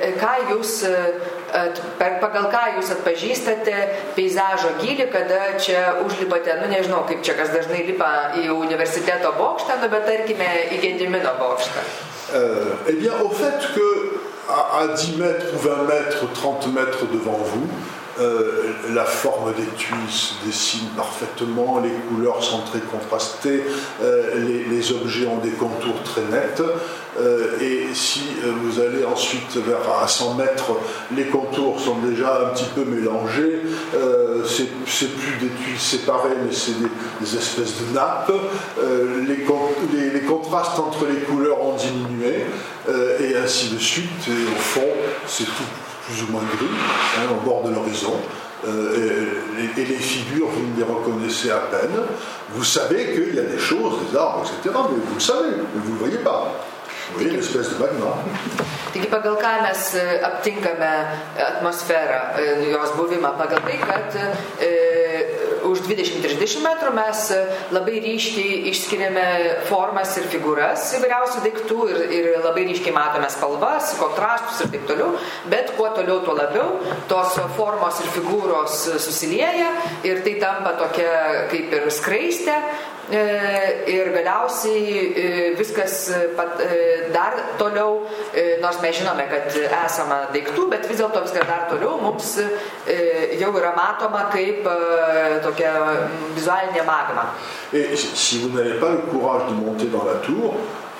pagal ką jūs atpažįstate peizažo gylį, kada čia užlipate, nežinau, kaip čia kas dažnai lipa į universiteto bokštą, bet tarkime į Gedimino bokštą. Eh bien, au fait que à 10 mètres ou 20 mètres, 30 mètres devant vous, la forme des tuiles se dessine parfaitement, les couleurs sont très contrastées, les objets ont des contours très nets, et si vous allez ensuite à 100 mètres, les contours sont déjà un petit peu mélangés, c'est plus des tuiles séparées, mais c'est des espèces de nappes, les contrastes entre les couleurs ont diminué, et ainsi de suite, et au fond, c'est tout plus ou moins gris, au bord de l'horizon, et les figures, vous ne les reconnaissez à peine. Vous savez qu'il y a des choses, des arbres, etc., mais vous le savez, mais vous ne le voyez pas. Vous voyez l'espèce de magma. Taigi pagal ką mes aptinkame atmosferą, jos buvimą, pagal tai, kad už 20-30 metrų mes labai ryškiai išskiriame formas ir figūras įvairiausių daiktų ir labai ryškiai matome spalvas, kontrastus ir taip toliau, bet kuo toliau, tuo labiau tos formos ir figūros susilieja ir tai tampa tokia kaip ir skraistė. Ir galiausiai viskas dar toliau, nors mes žinome, kad esama daiktų, bet vis dėlto viskas dar toliau mums jau yra matoma kaip tokia vizualinė magma. Et si vous n'avez pas le courage de monter dans la tour,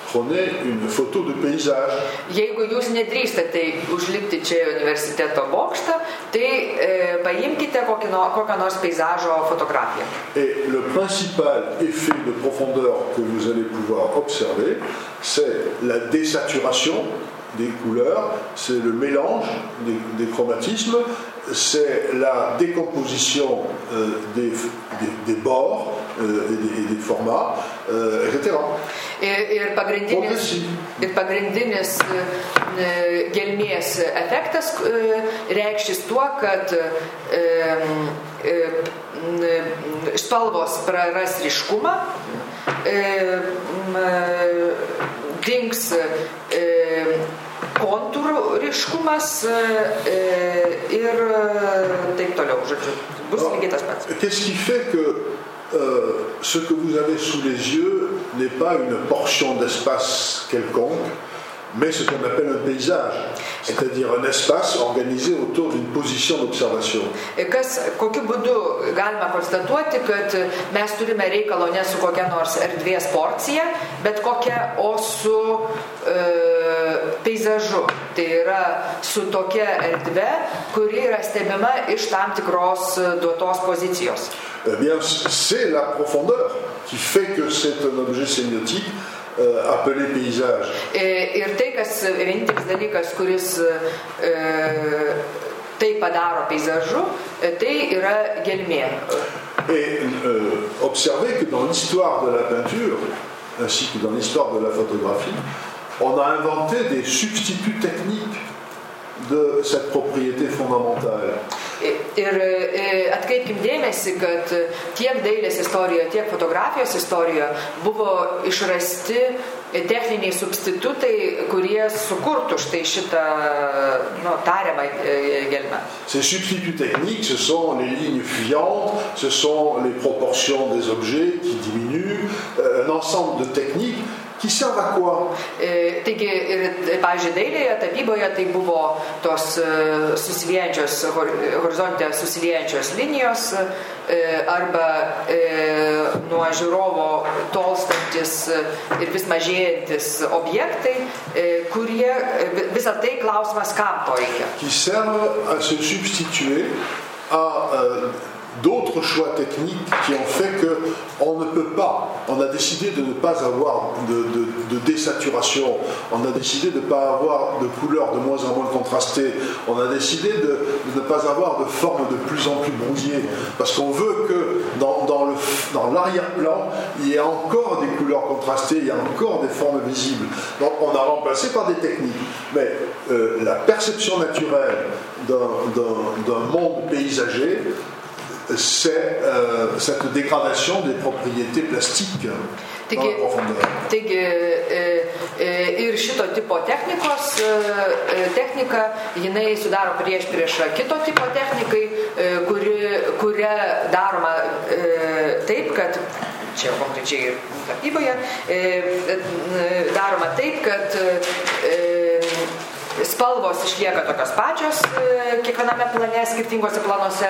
prenez une photo de paysage. Jeigu jūs nedrįstate užlipti čia į universiteto bokštą, tai paimkite kokią nors peizažo fotografiją. Et le principal effet de profondeur que vous allez pouvoir observer, c'est la désaturation des couleurs, c'est le mélange des chromatismes, c'est la décomposition des bords et des formats, etc. Ir pagrindinis gelmės efektas reikštis tuo, kad spalvos praras ryškumą, dings kontūrų ryškumas ir taip toliau, žodžiu, bus lygiai tas pats. Qu'est-ce qui fait que ce que vous avez sous les yeux n'est pas une portion d'espace quelconque, mais ce qu'on appelle un paysage, c'est-à-dire un espace organisé autour d'une position d'observation. Kokiu būdu galima konstatuoti, kad mes turime reikalo ne su kokia nors erdvės porcija, bet o su peizažu. Tai yra su tokia erdve, kuri yra stebima iš tam tikros duotos pozicijos. Eh bien, c'est la profondeur qui fait que c'est un objet sémiotique appelé paysage. Ir tai, kas vienintelis dalykas, kuris tai padaro peizažu, tai yra gelmė. Et observez que dans l'histoire de la peinture, ainsi que dans l'histoire de la photographie, on a inventé des substituts techniques de cette propriété fondamentale. Ir atkreipkim dėmesį, kad tiek dailės istorijoje, tiek fotografijos istorijoje buvo išrasti techniniai substitutai, kurie sukurtų štai šitą tariamą gelmę. Ces substituts techniques, ce sont les lignes fuyantes, ce sont les proportions des objets qui diminuent, un ensemble de techniques qui servent à quoi? Taigi, pavyzdžiui, dailėje, tapyboje tai buvo tos susiliejančios, horizonte susiliejančios linijos arba nuo žiūrovo tolstantis ir vis mažėjantis objektai, kurie visą tai klausimas, kam to reikia. Qui servent à se substituer à d'autres choix techniques qui ont fait on a décidé de ne pas avoir de désaturation, on a décidé de ne pas avoir de couleurs de moins en moins contrastées, on a décidé de ne pas avoir de formes de plus en plus brouillées, parce qu'on veut que dans l'arrière-plan, il y ait encore des couleurs contrastées, il y a encore des formes visibles. Donc on a remplacé par des techniques. Mais la perception naturelle d'un monde paysager, c'est cette dégradation des propriétés plastiques dans la profondeur. Taigi, ir šito tipo technika, jinai sudaro priešpriešą kito tipo technikai, kuria daroma taip, kad čia konkrečiai ir tapyboje, daroma taip, kad spalvos išlieka tokios pačios kiekviename plane, skirtingose planuose,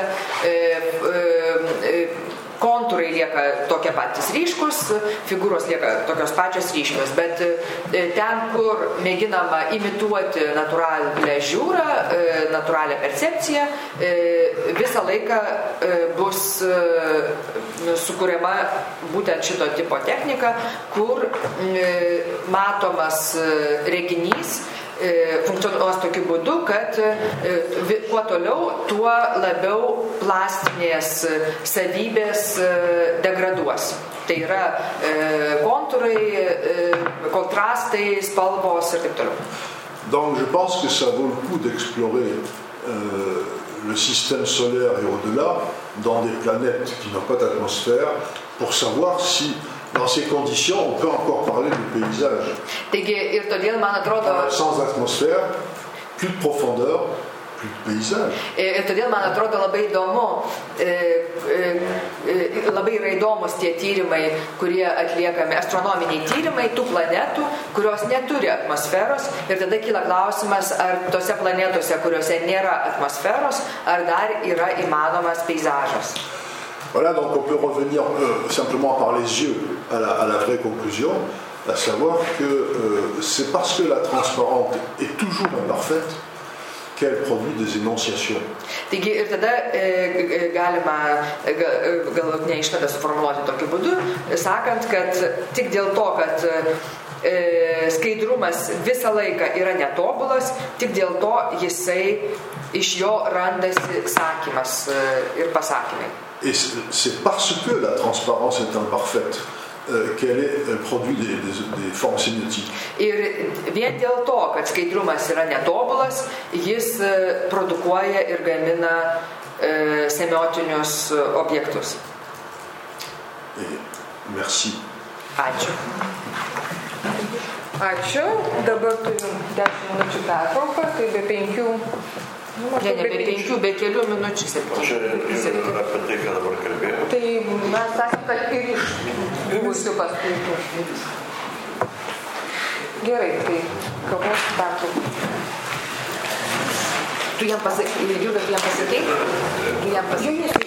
kontūrai lieka tokie patys ryškus, figūros lieka tokios pačios ryškios, bet ten, kur mėginama imituoti natūralią žiūrą, natūralią percepciją, visą laiką bus sukuriama būtent šito tipo technika, kur matomas reginys funkcionuos tokiu būdu, kad kuo toliau, tuo labiau plastinės savybės degraduos. Tai yra kontūrai, kontrastai, spalvos ir taip toliau. Donc je pense que ça vaut le coup d'explorer le système solaire et au-delà dans des planètes qui n'ont pas d'atmosphère pour savoir si dans ces conditions, on peut encore parler de paysage. Sans atmosphère, plus de profondeur, plus de paysage. Ir todėl man atrodo labai įdomu, labai yra įdomus tie tyrimai, kurie atliekami, astronominiai tyrimai tų planetų, kurios neturi atmosferos, ir tada kyla klausimas, ar tose planetose, kuriuose nėra atmosferos, ar dar yra įmanomas peizažas. Voilà, donc on peut revenir simplement par les yeux à la vraie conclusion. à savoir que c'est parce que la transparente est toujours imparfaite qu'elle produit des énonciations. Taigi ir tada galima galutinę išvadą suformuoluoti tokiu būdu, sakant, kad tik dėl to, kad skaidrumas visą laiką yra netobulas, tik dėl to jisai iš jo randasi sakymas ir pasakymai. Et c'est parce que la transparence est imparfaite qu'elle produit des formes sémiotiques. Ir vien dėl to, kad skaidrumas yra netobulas, jis produkuoja ir gamina semiotinius objektus. Et merci. Ačiū. Ačiū. Dabar turim 10 minučių pertrauką, tai be 5. Ne, be 5, be kelių minučių 7. Čia ir apie tai, ką dabar kalbėjau. Tai mes sakėm, kad ir iš buvusių paskui. Gerai, tai kavos pertrauką. Tu jam pasakei, Jūra, tu jam pasakei? Tu jam pasakei?